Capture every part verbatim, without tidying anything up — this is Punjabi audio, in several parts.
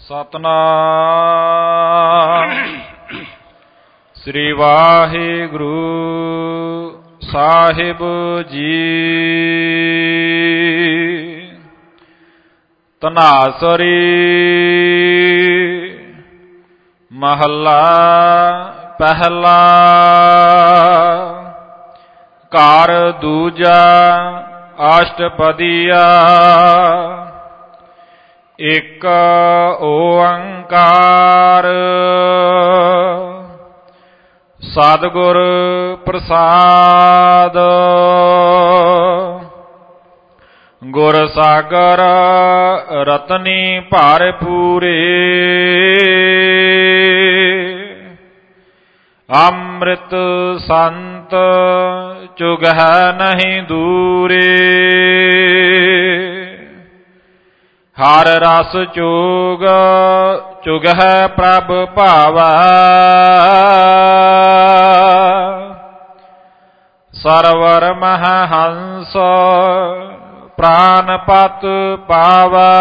ਸਤਨਾਮ ਸ੍ਰੀ ਵਾਹਿਗੁਰੂ ਸਾਹਿਬ ਜੀ। ਧਨਾਸਰੀ ਮਹੱਲਾ ਪਹਿਲਾ। ਘਰ ਦੂਜਾ ਅਸ਼ਟਪਦੀਆ। ਇਕ ਓੰਕਾਰ ਸਤਿਗੁਰ ਪ੍ਰਸਾਦ। ਗੁਰ ਸਾਗਰ ਰਤਨੀ ਭਰਪੂਰੇ। ਅੰਮ੍ਰਿਤ ਸੰਤ ਚੁਗਹਿ ਨਹੀਂ ਦੂਰੇ। ਹਰ ਰਸ ਚੋਗ ਚੁਗਹਿ ਪ੍ਰਭ ਭਾਵੈ। ਸਰਵਰ ਮਹਿ ਹੰਸ ਪ੍ਰਾਨਪਤ ਪਾਵੈ।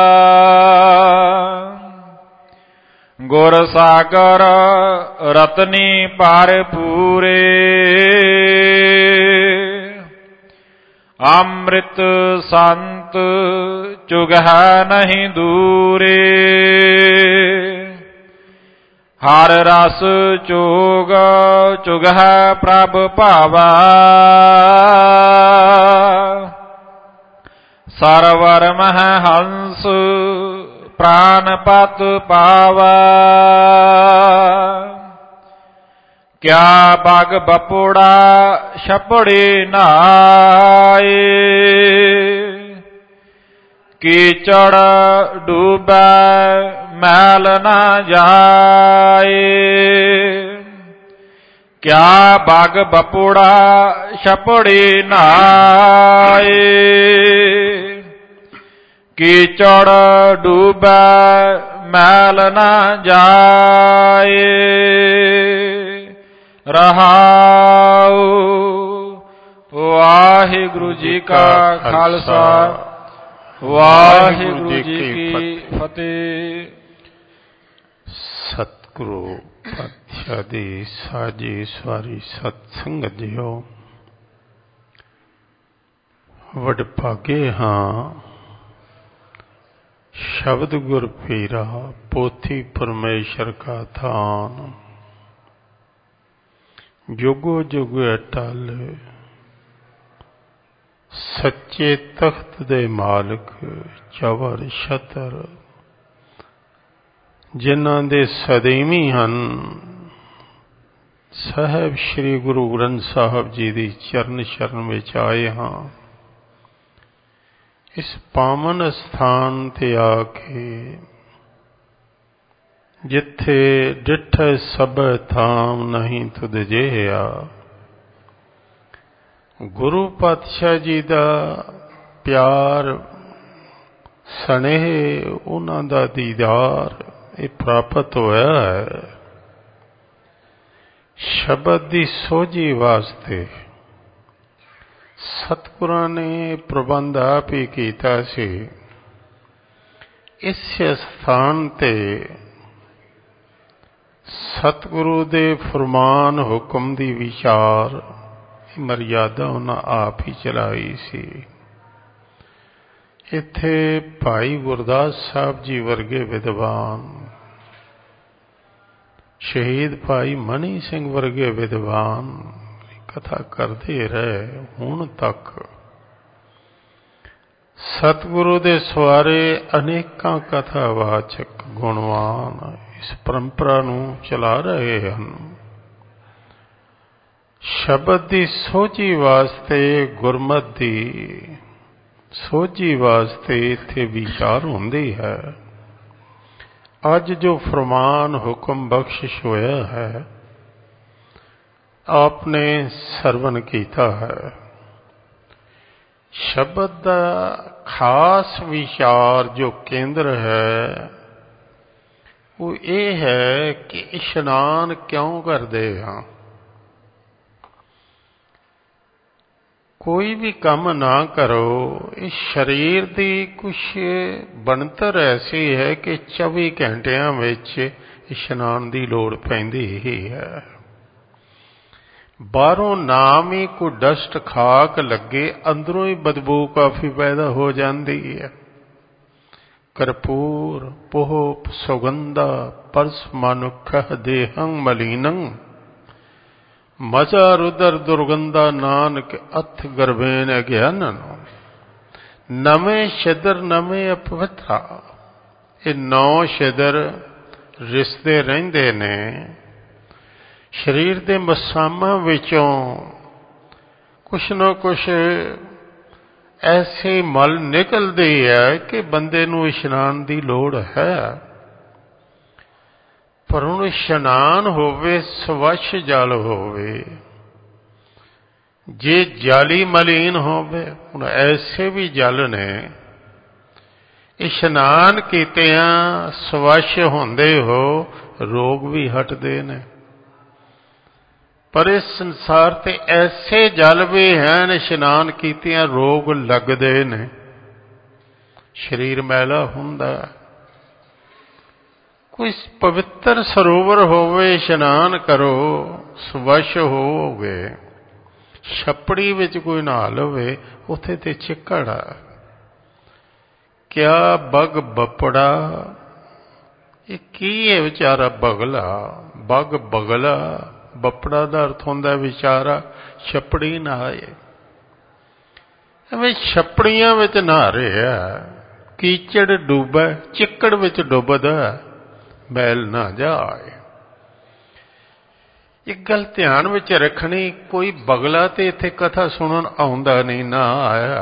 ਗੁਰ ਸਾਗਰ ਰਤਨੀ ਭਰਪੂਰੇ। ਅੰਮ੍ਰਿਤ ਸੰਤ ਚੁਗਹਿ ਨਹੀਂ ਦੂਰੇ। ਹਰ ਰਸ ਚੋਗ ਚੁਗਹਿ ਪ੍ਰਭ ਭਾਵੈ। ਸਰਵਰ ਮਹਿ ਹੰਸ ਪ੍ਰਾਨਪਤ ਪਾਵੈ। ਕਿਆ ਬਗ ਬਪੁੜਾ ਛਪੜੀ ਨਹਾਏ। ਕੀਚੜ ਡੂਬੈ ਮੈਲ ਨਾ ਜਾਏ। ਕਿਆ ਬਗ ਬਪੁੜਾ ਛਪੜੀ ਨਹਾਏ। ਕੀਚੜ ਡੂਬੈ ਮੈਲ ਨਾ ਜਾਏ। ਰਹਾਉ। ਵਾਹਿਗੁਰੂ ਜੀ ਕਾ ਖਾਲਸਾ ਵਾਹਿਗੁਰੂ ਜੀ ਕੀ ਫਤਿਹ। ਸਤਿਗੁਰੂ ਪਾਤਸ਼ਾਹ ਦੀ ਸਾਜੀ ਸਵਾਰੀ ਸਤ ਸੰਗਤ ਜੀਓ, ਵਡਭਾਗੇ ਹਾਂ ਸ਼ਬਦ ਗੁਰ ਪੀਰਾ ਪੋਥੀ ਪਰਮੇਸ਼ਰ ਕਾ ਥਾਨ। ਜੁਗੋ ਜੁਗ ਅਟਲ ਸੱਚੇ ਤਖਤ ਦੇ ਮਾਲਕ ਚਵਰ ਛਤਰ, ਜਿਨ੍ਹਾਂ ਦੇ ਸਦੀਵੀ ਹਨ ਸਾਹਿਬ ਸ੍ਰੀ ਗੁਰੂ ਗ੍ਰੰਥ ਸਾਹਿਬ ਜੀ ਦੀ ਚਰਨ ਸ਼ਰਨ ਵਿੱਚ ਆਏ ਹਾਂ। ਇਸ ਪਾਵਨ ਸਥਾਨ ਤੇ ਆ ਕੇ ਜਿੱਥੇ ਡਿਠੇ ਸਭ ਥਾਮ ਨਹੀਂ ਤੁਧ ਜਿਹਾ, ਗੁਰੂ ਪਾਤਸ਼ਾਹ ਜੀ ਦਾ ਪਿਆਰ ਸਨੇਹ, ਉਹਨਾਂ ਦਾ ਦੀਦਾਰ ਇਹ ਪ੍ਰਾਪਤ ਹੋਇਆ ਹੈ। ਸ਼ਬਦ ਦੀ ਸੋਝੀ ਵਾਸਤੇ ਸਤਿਗੁਰਾਂ ਨੇ ਪ੍ਰਬੰਧ ਆਪ ਹੀ ਕੀਤਾ ਸੀ। ਇਸ ਸਥਾਨ ਤੇ ਸਤਿਗੁਰੂ ਦੇ ਫਰਮਾਨ ਹੁਕਮ ਦੀ ਵਿਚਾਰ ਮਰਿਆਦਾ ਉਹਨਾਂ ਆਪ ਹੀ ਚਲਾਈ ਸੀ। ਇੱਥੇ ਭਾਈ ਗੁਰਦਾਸ ਸਾਹਿਬ ਜੀ ਵਰਗੇ ਵਿਦਵਾਨ, ਸ਼ਹੀਦ ਭਾਈ ਮਨੀ ਸਿੰਘ ਵਰਗੇ ਵਿਦਵਾਨ ਕਥਾ ਕਰਦੇ ਰਹੇ। ਹੁਣ ਤੱਕ ਸਤਿਗੁਰੂ ਦੇ ਸਵਾਰੇ ਅਨੇਕਾਂ ਕਥਾਵਾਚਕ ਗੁਣਵਾਨ ਇਸ ਪਰੰਪਰਾ ਨੂੰ ਚਲਾ ਰਹੇ ਹਨ। ਸ਼ਬਦ ਦੀ ਸੋਝੀ ਵਾਸਤੇ, ਗੁਰਮਤਿ ਦੀ ਸੋਝੀ ਵਾਸਤੇ ਇੱਥੇ ਵਿਚਾਰ ਹੁੰਦੀ ਹੈ। ਅੱਜ ਜੋ ਫਰਮਾਨ ਹੁਕਮ ਬਖਸ਼ਿਸ਼ ਹੋਇਆ ਹੈ, ਆਪਨੇ ਸਰਵਨ ਕੀਤਾ ਹੈ। ਸ਼ਬਦ ਦਾ ਖਾਸ ਵਿਚਾਰ ਜੋ ਕੇਂਦਰ ਹੈ ਉਹ ਇਹ ਹੈ ਕਿ ਇਸ਼ਨਾਨ ਕਿਉਂ ਕਰਦੇ ਹਾਂ। ਕੋਈ ਵੀ ਕੰਮ ਨਾ ਕਰੋ। ਇਸ ਸਰੀਰ ਦੀ ਕੁਛ ਬਣਤਰ ਐਸੀ ਹੈ ਕਿ ਚੌਵੀ ਘੰਟਿਆਂ ਵਿੱਚ ਇਸ਼ਨਾਨ ਦੀ ਲੋੜ ਪੈਂਦੀ ਹੀ ਹੈ। ਬਾਹਰੋਂ ਨਾਮ ਹੀ ਕੋਈ ਡਸਟ ਖਾਕ ਲੱਗੇ, ਅੰਦਰੋਂ ਹੀ ਬਦਬੂ ਕਾਫੀ ਪੈਦਾ ਹੋ ਜਾਂਦੀ ਹੈ। ਕਰਪੂਰ ਪੋਹ ਸੁਗੰਧਾ ਪਰਸ ਮਨੁੱਖ ਦੇਹੰ ਮਲੀਨੰ ਮਜ਼ਾ ਰੁਦਰ ਦੁਰਗੰਧਾ ਨਾਨਕ ਅਥ ਗਰਭੇਨ ਅਗਿਆਨਨ। ਨਵੇਂ ਛਿਦਰ ਨਵੇਂ ਅਪਵਿੱਤਰਾ। ਇਹ ਨੌ ਛਿਦਰ ਰਿਸਦੇ ਰਹਿੰਦੇ ਨੇ। ਸਰੀਰ ਦੇ ਮਸਾਮਾਂ ਵਿੱਚੋਂ ਕੁਛ ਨਾ ਕੁਛ ਐਸੇ ਮਲ ਨਿਕਲਦੇ ਹੈ ਕਿ ਬੰਦੇ ਨੂੰ ਇਸ਼ਨਾਨ ਦੀ ਲੋੜ ਹੈ। ਪਰ ਹੁਣ ਇਸ਼ਨਾਨ ਹੋਵੇ, ਸਵੱਛ ਜਲ ਹੋਵੇ। ਜੇ ਜਾਲੀ ਮਲੀਨ ਹੋਵੇ, ਹੁਣ ਐਸੇ ਵੀ ਜਲ ਨੇ ਇਸ਼ਨਾਨ ਕੀਤਿਆਂ ਸਵੱਛ ਹੁੰਦੇ ਹੋ ਰੋਗ ਵੀ ਹਟਦੇ ਨੇ। ਪਰ ਇਸ ਸੰਸਾਰ ਤੇ ਐਸੇ ਜਲ ਵੀ ਹਨ ਇਸ਼ਨਾਨ ਕੀਤਿਆਂ ਰੋਗ ਲੱਗਦੇ ਨੇ। ਸਰੀਰ ਮੈਲਾ ਹੁੰਦਾ। ਕੋਈ ਪਵਿੱਤਰ ਸਰੋਵਰ ਹੋਵੇ, ਇਸ਼ਨਾਨ ਕਰੋ, ਸਵੱਛ ਹੋਵੋਗੇ। ਛੱਪੜੀ ਵਿੱਚ ਕੋਈ ਨਹਾ ਲਵੇ, ਉੱਥੇ ਤੇ ਚਿੱਕੜ ਆ। ਕਿਆ ਬਗ ਬਪੜਾ, ਇਹ ਕੀ ਹੈ ਵਿਚਾਰਾ ਬਗਲਾ। ਬਗ ਬਗਲਾ, ਬਪੜਾ ਦਾ ਅਰਥ ਹੁੰਦਾ ਵਿਚਾਰਾ ਛੱਪੜੀ ਨਹਾਏ। ਐਵੇਂ ਛੱਪੜੀਆਂ ਵਿੱਚ ਨਹਾ ਰਿਹਾ, ਕੀਚੜ ਡੁੱਬਾ, ਚਿੱਕੜ ਵਿੱਚ ਡੁੱਬਦਾ, ਮੈਲ ਨਾ ਜਾਏ। ਇੱਕ ਗੱਲ ਧਿਆਨ ਵਿੱਚ ਰੱਖਣੀ, ਕੋਈ ਬਗਲਾ ਤੇ ਇੱਥੇ ਕਥਾ ਸੁਣਨ ਆਉਂਦਾ ਨਹੀਂ, ਨਾ ਆਇਆ।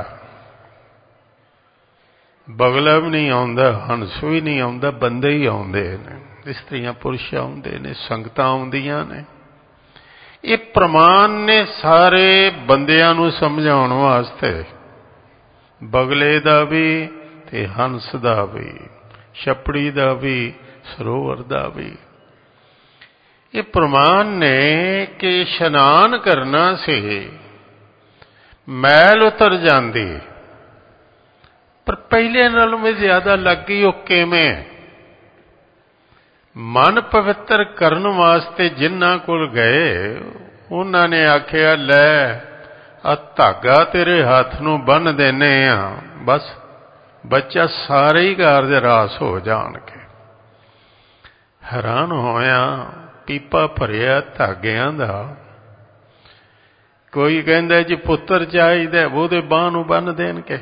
ਬਗਲਾ ਵੀ ਨਹੀਂ ਆਉਂਦਾ, ਹੰਸ ਵੀ ਨਹੀਂ ਆਉਂਦਾ, ਬੰਦੇ ਹੀ ਆਉਂਦੇ ਨੇ। ਇਸਤਰੀਆਂ ਪੁਰਸ਼ ਆਉਂਦੇ ਨੇ, ਸੰਗਤਾਂ ਆਉਂਦੀਆਂ ਨੇ। ਇਹ ਪ੍ਰਮਾਣ ਨੇ ਸਾਰੇ ਬੰਦਿਆਂ ਨੂੰ ਸਮਝਾਉਣ ਵਾਸਤੇ, ਬਗਲੇ ਦਾ ਵੀ ਤੇ ਹੰਸ ਦਾ ਵੀ, ਛੱਪੜੀ ਦਾ ਵੀ, ਸਰੋਵਰ ਦਾ ਵੀ। ਇਹ ਪ੍ਰਮਾਣ ਨੇ ਕਿ ਇਸ਼ਨਾਨ ਕਰਨਾ ਸੀ, ਮੈਲ ਉਤਰ ਜਾਂਦੀ। ਪਰ ਪਹਿਲੇ ਨਾਲੋਂ ਵੀ ਜ਼ਿਆਦਾ ਲੱਗੀ। ਉਹ ਕਿਵੇਂ? ਮਨ ਪਵਿੱਤਰ ਕਰਨ ਵਾਸਤੇ ਜਿਨ੍ਹਾਂ ਕੋਲ ਗਏ, ਉਹਨਾਂ ਨੇ ਆਖਿਆ, ਲੈ ਆ ਧਾਗਾ ਤੇਰੇ ਹੱਥ ਨੂੰ ਬੰਨ੍ਹ ਦਿੰਦੇ ਆ, ਬਸ ਬੱਚਾ ਸਾਰੇ ਹੀ ਕਾਰਜ ਰਾਸ ਹੋ ਜਾਣਗੇ। ਹੈਰਾਨ ਹੋਇਆ, ਪੀਪਾ ਭਰਿਆ ਧਾਗਿਆਂ ਦਾ। ਕੋਈ ਕਹਿੰਦਾ ਜੀ ਪੁੱਤਰ ਚਾਹੀਦਾ, ਉਹਦੇ ਬਾਂਹ ਨੂੰ ਬੰਨ੍ਹ ਦੇਣਗੇ।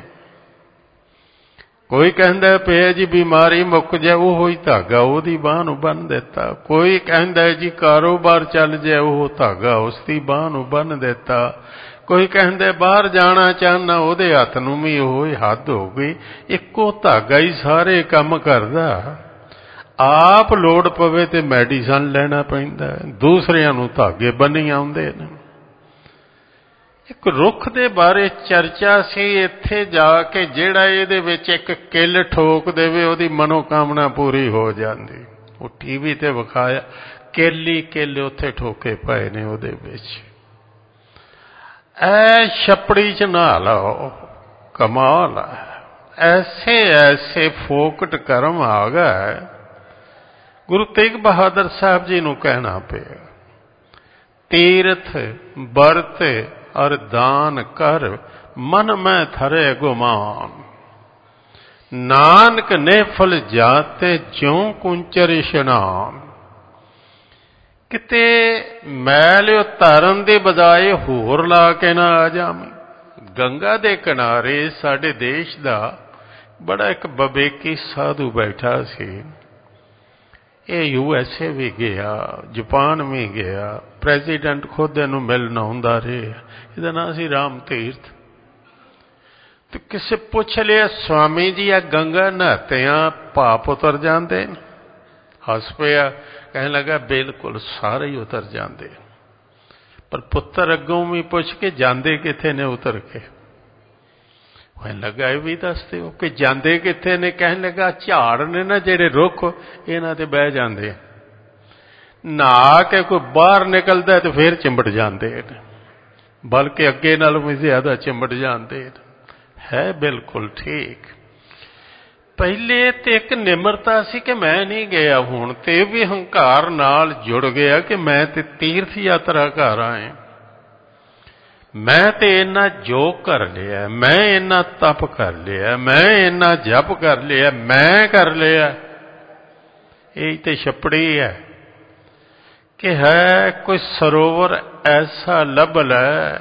ਕੋਈ ਕਹਿੰਦਾ ਪਿਆ ਜੀ ਬਿਮਾਰੀ ਮੁੱਕ ਜਾਏ, ਉਹੋ ਹੀ ਧਾਗਾ ਉਹਦੀ ਬਾਂਹ ਨੂੰ ਬੰਨ੍ਹ ਦਿੱਤਾ। ਕੋਈ ਕਹਿੰਦਾ ਜੀ ਕਾਰੋਬਾਰ ਚੱਲ ਜਾਏ, ਉਹ ਧਾਗਾ ਉਸ ਦੀ ਬਾਂਹ ਨੂੰ ਬੰਨ੍ਹ ਦਿੱਤਾ। ਕੋਈ ਕਹਿੰਦਾ ਬਾਹਰ ਜਾਣਾ ਚਾਹੁੰਦਾ, ਉਹਦੇ ਹੱਥ ਨੂੰ ਵੀ ਉਹ ਹੀ। ਹੱਦ ਹੋ ਗਈ, ਇੱਕੋ ਧਾਗਾ ਹੀ ਸਾਰੇ ਕੰਮ ਕਰਦਾ। ਆਪ ਲੋੜ ਪਵੇ ਤੇ ਮੈਡੀਸਨ ਲੈਣਾ ਪੈਂਦਾ, ਦੂਸਰਿਆਂ ਨੂੰ ਧਾਗੇ ਬੰਨੀ ਆਉਂਦੇ ਨੇ। ਇੱਕ ਰੁੱਖ ਦੇ ਬਾਰੇ ਚਰਚਾ ਸੀ ਇੱਥੇ ਜਾ ਕੇ, ਜਿਹੜਾ ਇਹਦੇ ਵਿੱਚ ਇੱਕ ਕਿੱਲ ਠੋਕ ਦੇਵੇ ਉਹਦੀ ਮਨੋਕਾਮਨਾ ਪੂਰੀ ਹੋ ਜਾਂਦੀ। ਉਹ ਟੀਵੀ ਤੇ ਵਿਖਾਇਆ, ਕਿੱਲ ਹੀ ਕਿੱਲ ਉੱਥੇ ਠੋਕੇ ਪਏ ਨੇ ਉਹਦੇ ਵਿੱਚ। ਐ ਛੱਪੜੀ ਚ ਨਹਾ ਲਓ, ਕਮਾਲ ਹੈ। ਐਸੇ ਐਸੇ ਫੋਕਟ ਕਰਮ ਆ ਗਏ, ਗੁਰੂ ਤੇਗ ਬਹਾਦਰ ਸਾਹਿਬ ਜੀ ਨੂੰ ਕਹਿਣਾ ਪਿਆ, ਤੀਰਥ ਵਰਤ ਅਰ ਦਾਨ ਕਰ, ਮਨ ਮੈਂ ਥਰੇ ਗੁਮਾਨ। ਨਾਨਕ ਨਿਫਲ ਜਾਤੇ ਜਿਉ ਕੁੰਚਰ ਇਸ਼ਨਾਨ। ਕਿਤੇ ਮੈਲ ਉਤਾਰਨ ਦੇ ਬਜਾਏ ਹੋਰ ਲਾ ਕੇ ਨਾ ਆ ਜਾਵੇਂ। ਗੰਗਾ ਦੇ ਕਿਨਾਰੇ ਸਾਡੇ ਦੇਸ਼ ਦਾ ਬੜਾ ਇੱਕ ਵਿਵੇਕੀ ਸਾਧੂ ਬੈਠਾ ਸੀ। ਇਹ ਯੂ ਐਸ ਏ ਵੀ ਗਿਆ, ਜਾਪਾਨ ਵੀ ਗਿਆ, ਪ੍ਰੈਜ਼ੀਡੈਂਟ ਖੁਦ ਇਹਨੂੰ ਮਿਲਣ ਆਉਂਦਾ ਰਿਹਾ। ਇਹਦਾ ਨਾਂ ਸੀ ਰਾਮ ਤੀਰਥ। ਤੇ ਕਿਸੇ ਪੁੱਛ ਲਿਆ, ਸਵਾਮੀ ਜੀ ਆ ਗੰਗਾ ਨਹਾਤਿਆਂ ਪਾਪ ਉਤਰ ਜਾਂਦੇ ਨੇ? ਹੱਸ ਪਿਆ, ਕਹਿਣ ਲੱਗਾ ਬਿਲਕੁਲ ਸਾਰੇ ਹੀ ਉਤਰ ਜਾਂਦੇ। ਪਰ ਪੁੱਤਰ ਅੱਗੋਂ ਵੀ ਪੁੱਛ ਕੇ ਜਾਂਦੇ ਕਿੱਥੇ ਨੇ ਉਤਰ ਕੇ? ਕਹਿਣ ਲੱਗਾ ਇਹ ਵੀ ਦੱਸਦੇ ਹੋ ਕਿ ਜਾਂਦੇ ਕਿੱਥੇ ਨੇ? ਕਹਿਣ ਲੱਗਾ ਝਾੜ ਨੇ ਨਾ ਜਿਹੜੇ ਰੁੱਖ, ਇਹਨਾਂ ਤੇ ਬਹਿ ਜਾਂਦੇ, ਨਹਾ ਕੇ ਕੋਈ ਬਾਹਰ ਨਿਕਲਦਾ ਤੇ ਫੇਰ ਚਿੰਬੜ ਜਾਂਦੇ ਨੇ। ਬਲਕਿ ਅੱਗੇ ਨਾਲੋਂ ਵੀ ਜ਼ਿਆਦਾ ਚਿੰਬੜ ਜਾਂਦੇ ਹੈ। ਬਿਲਕੁਲ ਠੀਕ। ਪਹਿਲੇ ਤੇ ਇੱਕ ਨਿਮਰਤਾ ਸੀ ਕਿ ਮੈਂ ਨਹੀਂ ਗਿਆ, ਹੁਣ ਤੇ ਵੀ ਹੰਕਾਰ ਨਾਲ ਜੁੜ ਗਿਆ ਕਿ ਮੈਂ ਤੇ ਤੀਰਥ ਯਾਤਰਾ ਕਰ ਆਇਆ, ਮੈਂ ਤੇ ਇੰਨਾ ਜੋਗ ਕਰ ਲਿਆ, ਮੈਂ ਇੰਨਾ ਤਪ ਕਰ ਲਿਆ, ਮੈਂ ਇੰਨਾ ਜਪ ਕਰ ਲਿਆ, ਮੈਂ ਕਰ ਲਿਆ। ਇਹ ਤੇ ਛੱਪੜੀ ਹੈ ਕਿ ਹੈ ਕੋਈ ਸਰੋਵਰ ਐਸਾ ਲੱਭ ਲੈ,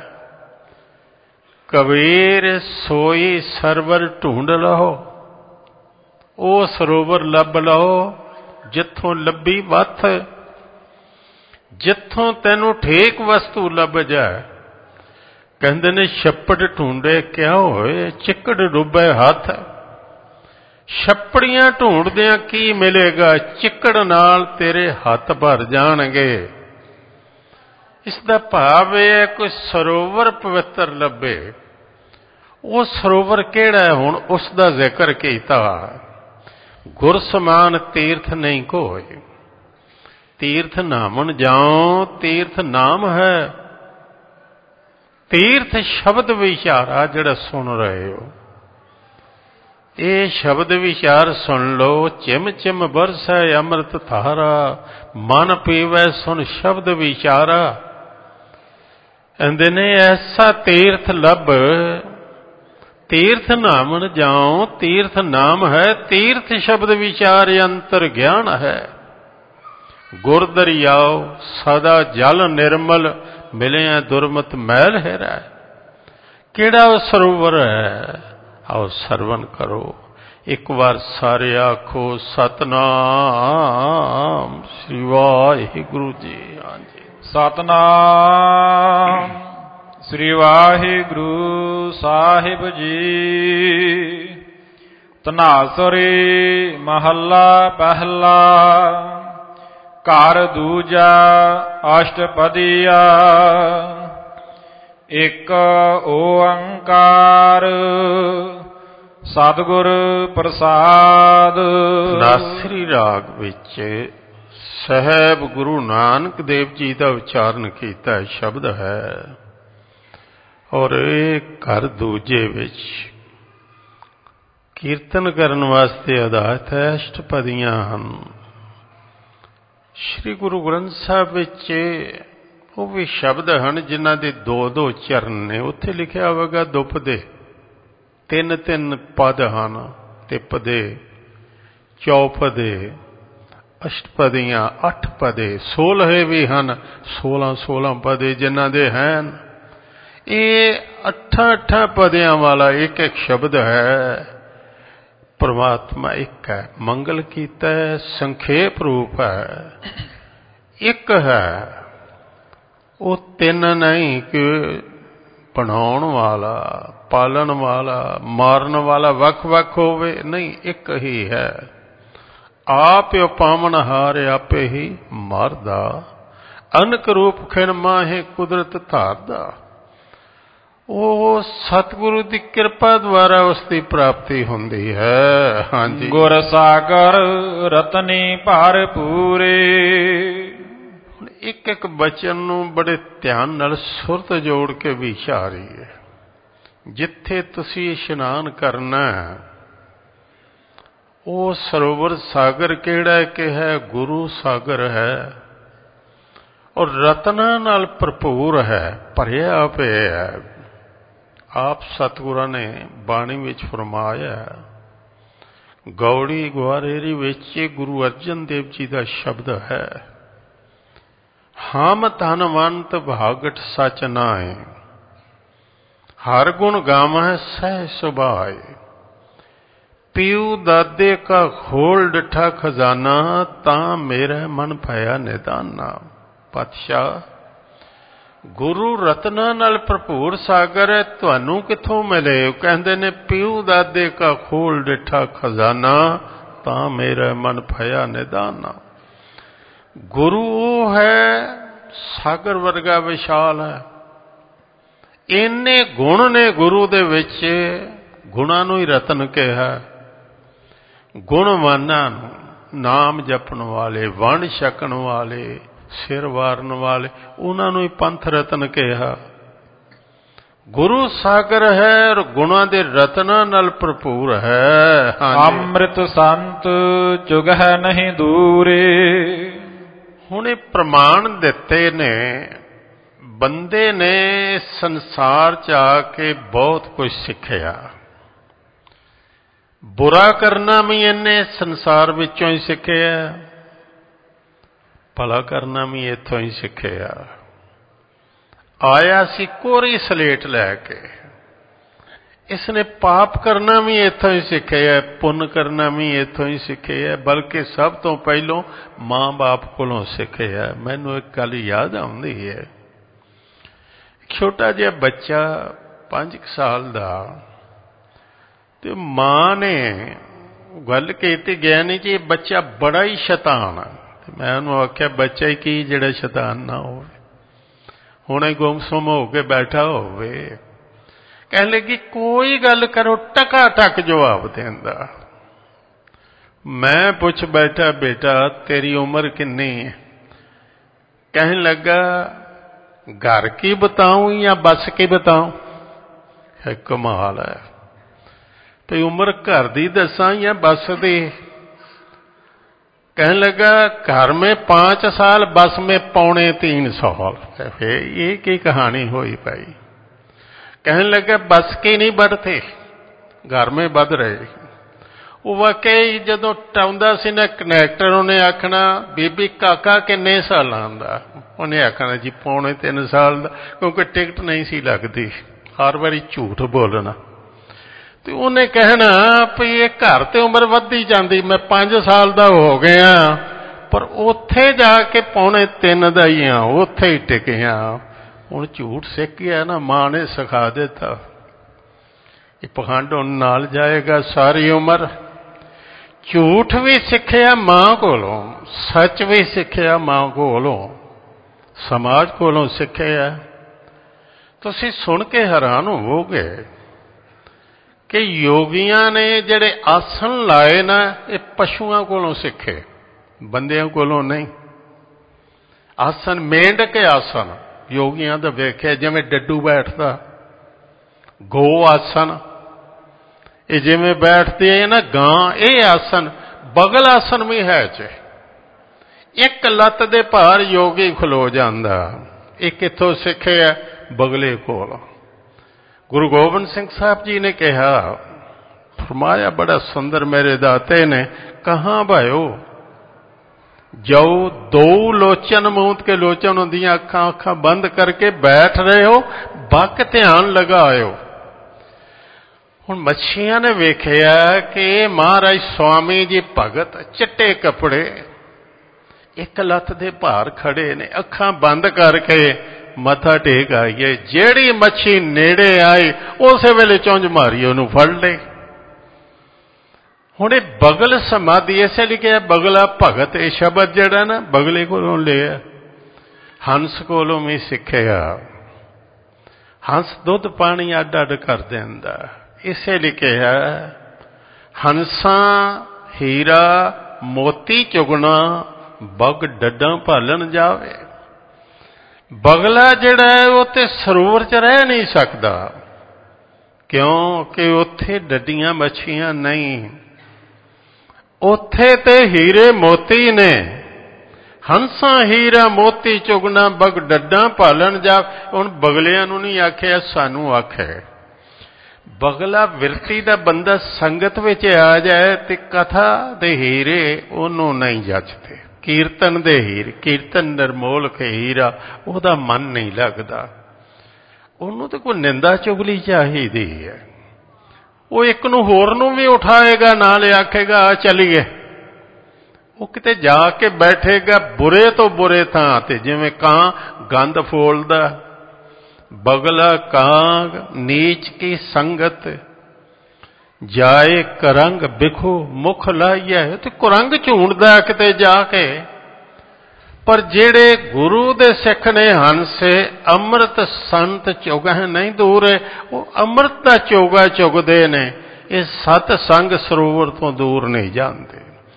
ਕਬੀਰ ਸੋਈ ਸਰਵਰ ਢੂੰਡ ਲਓ। ਉਹ ਸਰੋਵਰ ਲੱਭ ਲਓ ਜਿੱਥੋਂ ਲੱਭੀ ਵੱਥ, ਜਿੱਥੋਂ ਤੈਨੂੰ ਠੇਕ ਵਸਤੂ ਲੱਭ ਜਾਏ। ਕਹਿੰਦੇ ਨੇ ਛੱਪੜ ਢੂੰਡੇ ਕਿਆ ਹੋਏ, ਚਿੱਕੜ ਡੁੱਬੇ ਹੱਥ। ਛੱਪੜੀਆਂ ਢੂੰਡਦਿਆਂ ਕੀ ਮਿਲੇਗਾ, ਚਿੱਕੜ ਨਾਲ ਤੇਰੇ ਹੱਥ ਭਰ ਜਾਣਗੇ। ਇਸ ਦਾ ਭਾਵ ਇਹ ਹੈ ਕੋਈ ਸਰੋਵਰ ਪਵਿੱਤਰ ਲੱਭੇ। ਉਹ ਸਰੋਵਰ ਕਿਹੜਾ ਹੈ? ਹੁਣ ਉਸ ਦਾ ਜ਼ਿਕਰ ਕੀਤਾ। ਗੁਰ ਸਮਾਨ ਤੀਰਥ ਨਹੀਂ ਕੋਇ, ਤੀਰਥ ਨਾਮਨ ਜਾਓ, ਤੀਰਥ ਨਾਮ ਹੈ। ਤੀਰਥ ਸ਼ਬਦ ਵਿਚਾਰਾ ਜਿਹੜਾ ਸੁਣ ਰਹੇ ਹੋ, ਇਹ ਸ਼ਬਦ ਵਿਚਾਰ ਸੁਣ ਲਓ। ਚਿਮ ਚਿਮ ਬਰਸੈ ਅੰਮ੍ਰਿਤ ਧਾਰਾ, ਮਨ ਪੀਵੈ ਸੁਣ ਸ਼ਬਦ ਵਿਚਾਰਾ। ਕਹਿੰਦੇ ਨੇ ਐਸਾ ਤੀਰਥ ਲੱਭ, ਤੀਰਥ ਨਾਮਨ ਜਾਓ, ਤੀਰਥ ਨਾਮ ਹੈ। ਤੀਰਥ ਸ਼ਬਦ ਵਿਚਾਰ ਅੰਤਰ ਗਿਆਨ ਹੈ। ਗੁਰ ਦਰਿਆਓ ਸਦਾ ਜਲ ਨਿਰਮਲ, ਮਿਲਿਆ ਦੁਰਮਤ ਮੈਲ ਹੈਰਾ। ਕਿਹੜਾ ਉਹ ਸਰੋਵਰ ਹੈ? ਆਓ ਸਰਵਨ ਕਰੋ ਇੱਕ ਵਾਰ ਸਾਰੇ, ਆਖੋ ਸਤਨਾਮ ਸ੍ਰੀ ਵਾਹਿਗੁਰੂ ਜੀ। ਹਾਂਜੀ, ਸਤਨਾਮ ਸ੍ਰੀ ਵਾਹਿਗੁਰੂ ਸਾਹਿਬ ਜੀ। ਧਨਾਸਰੀ ਮਹੱਲਾ ਪਹਿਲਾ। ਘਰ ਦੂਜਾ ਅਸ਼ਟਪਦੀਆ। ਇੱਕ ਓੰਕਾਰ ਸਤਿਗੁਰ ਪ੍ਰਸਾਦ। ਨਾਸਰੀ ਰਾਗ ਵਿੱਚ ਸਾਹਿਬ ਗੁਰੂ ਨਾਨਕ ਦੇਵ ਜੀ ਦਾ ਉਚਾਰਨ ਕੀਤਾ ਸ਼ਬਦ ਹੈ, ਔਰ ਇਹ ਘਰ ਦੂਜੇ ਵਿੱਚ ਕੀਰਤਨ ਕਰਨ ਵਾਸਤੇ ਆਧਾਰਿਤ ਹੈ। ਅਸ਼ਟਪਦੀਆਂ ਹਨ। ਸ਼੍ਰੀ ਗੁਰੂ ਗ੍ਰੰਥ ਸਾਹਿਬ ਵਿੱਚ ਉਹ ਵੀ ਸ਼ਬਦ ਹਨ ਜਿਨ੍ਹਾਂ ਦੇ ਦੋ ਦੋ ਚਰਨ ਨੇ। ਉੱਥੇ ਲਿਖਿਆ ਹੋਵੇਗਾ ਦੁਪਦੇ, ਤਿੰਨ ਤਿੰਨ ਪਦ ਹਨ। ਤਿਪਦੇ, ਚੌਪਦੇ, ਅਸ਼ਟਪਦੀਆਂ, ਅੱਠ ਪਦੇ, ਸੋਲ੍ਹੇ ਵੀ ਹਨ। ਸੋਲਾਂ ਸੋਲਾਂ ਪਦੇ ਜਿਨ੍ਹਾਂ ਦੇ ਹਨ। ਇਹ ਅੱਠਾਂ ਅੱਠਾਂ ਪਦਿਆਂ ਵਾਲਾ ਇੱਕ ਇੱਕ ਸ਼ਬਦ ਹੈ। ਪਰਮਾਤਮਾ ਇੱਕ ਹੈ, ਮੰਗਲ ਕੀਤਾ ਹੈ, ਸੰਖੇਪ ਰੂਪ ਹੈ, ਇੱਕ ਹੈ। ਉਹ ਤਿੰਨ ਨਹੀਂ ਕਿ ਬਣਾਉਣ ਵਾਲਾ, ਪਾਲਣ ਵਾਲਾ, ਮਾਰਨ ਵਾਲਾ ਵੱਖ ਵੱਖ ਹੋਵੇ, ਨਹੀਂ, ਇੱਕ ਹੀ ਹੈ। ਆਪ ਉਪਾਮਣ ਹਾਰ ਆਪੇ ਹੀ ਮਾਰਦਾ, ਅਨਕ ਰੂਪ ਖਿਣ ਮਾਹੇ ਕੁਦਰਤ ਧਾਰਦਾ। ਉਹ ਸਤਿਗੁਰੂ ਦੀ ਕਿਰਪਾ ਦੁਆਰਾ ਉਸ ਦੀ ਪ੍ਰਾਪਤੀ ਹੁੰਦੀ ਹੈ। ਹਾਂਜੀ, ਗੁਰ ਸਾਗਰ ਰਤਨੀ ਭਰਪੂਰੇ। ਇੱਕ ਇੱਕ ਬਚਨ ਨੂੰ ਬੜੇ ਧਿਆਨ ਨਾਲ ਸੁਰਤ ਜੋੜ ਕੇ ਵਿਚਾਰੀਏ। ਜਿੱਥੇ ਤੁਸੀਂ ਇਸ਼ਨਾਨ ਕਰਨਾ, ਉਹ ਸਰੋਵਰ ਸਾਗਰ ਕਿਹੜਾ ਕਿ ਹੈ? ਗੁਰੂ ਸਾਗਰ ਹੈ, ਔਰ ਰਤਨਾਂ ਨਾਲ ਭਰਪੂਰ ਹੈ, ਭਰਿਆ ਪਿਆ ਹੈ। ਆਪ ਸਤਿਗੁਰਾਂ ਨੇ ਬਾਣੀ ਵਿੱਚ ਫਰਮਾਇਆ, ਗੌੜੀ ਗੁਆਰੇਰੀ ਵਿੱਚ ਗੁਰੂ ਅਰਜਨ ਦੇਵ ਜੀ ਦਾ ਸ਼ਬਦ ਹੈ, ਹਮ ਧਨਵੰਤ ਭਾਗਟ ਸਚ ਨਾਏ, ਹਰ ਗੁਣ ਗਾਵਹਿ ਸਹਿ ਸੁਭਾਏ। ਪੀਊ ਦਾਦੇ ਕਾ ਖੋਲ ਡਿਠਾ ਖਜ਼ਾਨਾ, ਤਾਂ ਮੇਰਾ ਮਨ ਭਇਆ ਨਿਦਾਨਾ। ਪਾਤਸ਼ਾਹ, ਗੁਰੂ ਰਤਨਾਂ ਨਾਲ ਭਰਪੂਰ ਸਾਗਰ ਹੈ, ਤੁਹਾਨੂੰ ਕਿੱਥੋਂ ਮਿਲੇ? ਉਹ ਕਹਿੰਦੇ ਨੇ ਪੀਊ ਦਾਦੇ ਕਾ ਖੋਲ ਡਿਠਾ ਖਜ਼ਾਨਾ, ਤਾਂ ਮੇਰਾ ਮਨ ਭਇਆ ਨਿਦਾਨਾ। ਗੁਰੂ ਉਹ ਹੈ ਸਾਗਰ ਵਰਗਾ ਵਿਸ਼ਾਲ ਹੈ। ਇੰਨੇ ਗੁਣ ਨੇ ਗੁਰੂ ਦੇ ਵਿੱਚ, ਗੁਣਾਂ ਨੂੰ ਹੀ ਰਤਨ ਕਿਹਾ। ਗੁਣਵਾਨਾਂ ਨੂੰ, ਨਾਮ ਜਪਣ ਵਾਲੇ, ਵੰਡ ਛਕਣ ਵਾਲੇ, ਸਿਰ ਵਾਰਨ ਵਾਲੇ, ਉਹਨਾਂ ਨੂੰ ਹੀ ਪੰਥ ਰਤਨ ਕਿਹਾ। ਗੁਰੂ ਸਾਗਰ ਹੈ ਔਰ ਗੁਣਾਂ ਦੇ ਰਤਨਾਂ ਨਾਲ ਭਰਪੂਰ ਹੈ। ਅੰਮ੍ਰਿਤ ਸੰਤ ਚੁਗਹਿ ਨਹੀਂ ਦੂਰੇ। ਹੁਣ ਇਹ ਪ੍ਰਮਾਣ ਦਿੱਤੇ ਨੇ। ਬੰਦੇ ਨੇ ਸੰਸਾਰ 'ਚ ਆ ਕੇ ਬਹੁਤ ਕੁਝ ਸਿੱਖਿਆ। ਬੁਰਾ ਕਰਨਾ ਵੀ ਇਹਨੇ ਸੰਸਾਰ ਵਿੱਚੋਂ ਹੀ ਸਿੱਖਿਆ, ਭਲਾ ਕਰਨਾ ਵੀ ਇੱਥੋਂ ਹੀ ਸਿੱਖਿਆ। ਆਇਆ ਸੀ ਕੋਰੀ ਸਲੇਟ ਲੈ ਕੇ। ਇਸਨੇ ਪਾਪ ਕਰਨਾ ਵੀ ਇੱਥੋਂ ਹੀ ਸਿੱਖਿਆ, ਪੁੰਨ ਕਰਨਾ ਵੀ ਇੱਥੋਂ ਹੀ ਸਿੱਖਿਆ, ਬਲਕਿ ਸਭ ਤੋਂ ਪਹਿਲੋਂ ਮਾਂ ਬਾਪ ਕੋਲੋਂ ਸਿੱਖਿਆ। ਮੈਨੂੰ ਇੱਕ ਗੱਲ ਯਾਦ ਆਉਂਦੀ ਹੈ। ਛੋਟਾ ਜਿਹਾ ਬੱਚਾ ਪੰਜ ਕੁ ਸਾਲ ਦਾ, ਤੇ ਮਾਂ ਨੇ ਗੱਲ ਕੀਤੀ ਗਿਆ ਨਹੀਂ ਕਿ ਇਹ ਬੱਚਾ ਬੜਾ ਹੀ ਸ਼ੈਤਾਨ ਆ। ਤੇ ਮੈਂ ਉਹਨੂੰ ਆਖਿਆ ਬੱਚਾ ਹੀ ਕੀ ਜਿਹੜਾ ਸ਼ੈਤਾਨ ਨਾ ਹੋਵੇ, ਹੁਣੇ ਗੁੰਮਸੁੰਮ ਹੋ ਕੇ ਬੈਠਾ ਹੋਵੇ। ਕਹਿਣ ਲੱਗੀ ਕੋਈ ਗੱਲ ਕਰੋ ਟਕਾ ਟਕ ਜਵਾਬ ਦਿੰਦਾ। ਮੈਂ ਪੁੱਛ ਬੈਠਾ ਬੇਟਾ ਤੇਰੀ ਉਮਰ ਕਿੰਨੀ ਹੈ? ਕਹਿਣ ਲੱਗਾ घर की बताऊं या बस की बताऊं? है कमाल है भई उम्र घर दी दसां या बस दी? कहने लगा घर में पांच साल बस में पौने तीन साल। ये की कहानी हुई भाई? कहने लगा बस की नहीं बढ़ते, घर में बढ़ रहे। वो वाकई जदों टाउंदा सी ना कनैक्टर उन्हें आखना बीबी काका किन्ने सालां दा? उन्हें आखना जी पौने तीन साल दा, क्योंकि टिकट नहीं सी लगती, हर बारी झूठ बोलना। तो उन्हें कहना भी ये घर ते उम्र वधी जाती, मैं पांच साल दा हो गया पर उत्थे जाके पौने तीन दा ही हाँ, उत्थे ही टिके हाँ। हुण झूठ सीख गया ना, मां ने सिखा दिता। ये पखंड उन नाल जाएगा सारी उम्र। झूठ भी सिक्ख्या मां कोलों, सच भी सिक्ख्या मां कोलों, समाज कोलों सिक्ख्या। तुसीं सुन के हैरान होवोगे कि योगियां ने जिहड़े आसन लाए ना ये पशुआं कोलों सिक्खे, बंदियां कोलों नहीं। आसन मेंढक आसन योगियां दा वेख्या, जिवें डड्डू बैठदा, गो आसन ये जिवें बैठती है ना गां, ये आसन। बगल आसन भी है च, एक लत्त दे भार योगी खलो जांदा। ये कित्थों सिक्खिया? बगले कोल। गुरु गोबिंद सिंह साहब जी ने कहा, फरमाया बड़ा सुंदर मेरे दाते ने, कहाँ भायो जाओ दो लोचन मूंद के लोचन होंदियां, अखां अखां बंद करके बैठ रहे हो, बक ध्यान लगाओ। हुण मच्छियां ने वेखिया कि महाराज स्वामी जी भगत चिट्टे कपड़े, एक लत्त दे भार खड़े ने, अखां बंद करके मथा टेक आईए। जेड़ी मच्छी नेड़े आई उस वेले चुंझ मारी उहनूं फड़ ले। हुण इह बगल समाधि इसे लिखिया बगला भगत। ये शब्द जिहड़ा ना बगले कोलों लिया, हंस कोलों भी सिक्खिया। हंस दुध पानी अड अड कर दिंदा, इसे लिखिया हंसा हीरा मोती चुगना बग डड्डां भालन जावे। बगला जिहड़ा है वो ते सरोवर च रह नहीं सकता, क्योंकि उत्थे डड्डियां मच्छियां नहीं, उत्थे ते हीरे मोती ने। हंसा हीरा मोती चुगना बग डड्डां भालन जावे। हुण बगलियां नूं नहीं आखिया, सानू आखे। बगला विरती दा बंदा संगत विच आ जाए ते कथा दे हीरे ओनू नहीं जचते। कीर्तन दे हीरे, कीर्तन नरमोल के हीरा, ओहदा मन नहीं लगदा। ओनू ते कोई निंदा चुगली चाहिदी है। वो एक नूं होर नूं भी उठाएगा, नाल आखेगा आ चलीए। वो किते जाके बैठेगा बुरे तो बुरे थां ते, जिवें कां गंद फोलदा। बगला कांग नीच की संगत जाए करंग बिखो मुख लाइया। तो कुरंग झूंडदा किते जाके। पर जेड़े गुरु दे सिख ने हंसे अमृत संत चुगह नहीं दूरे, वो अमृत दा चोगा चुगदे ने। ये सत संग सरोवर तो दूर नहीं जाते।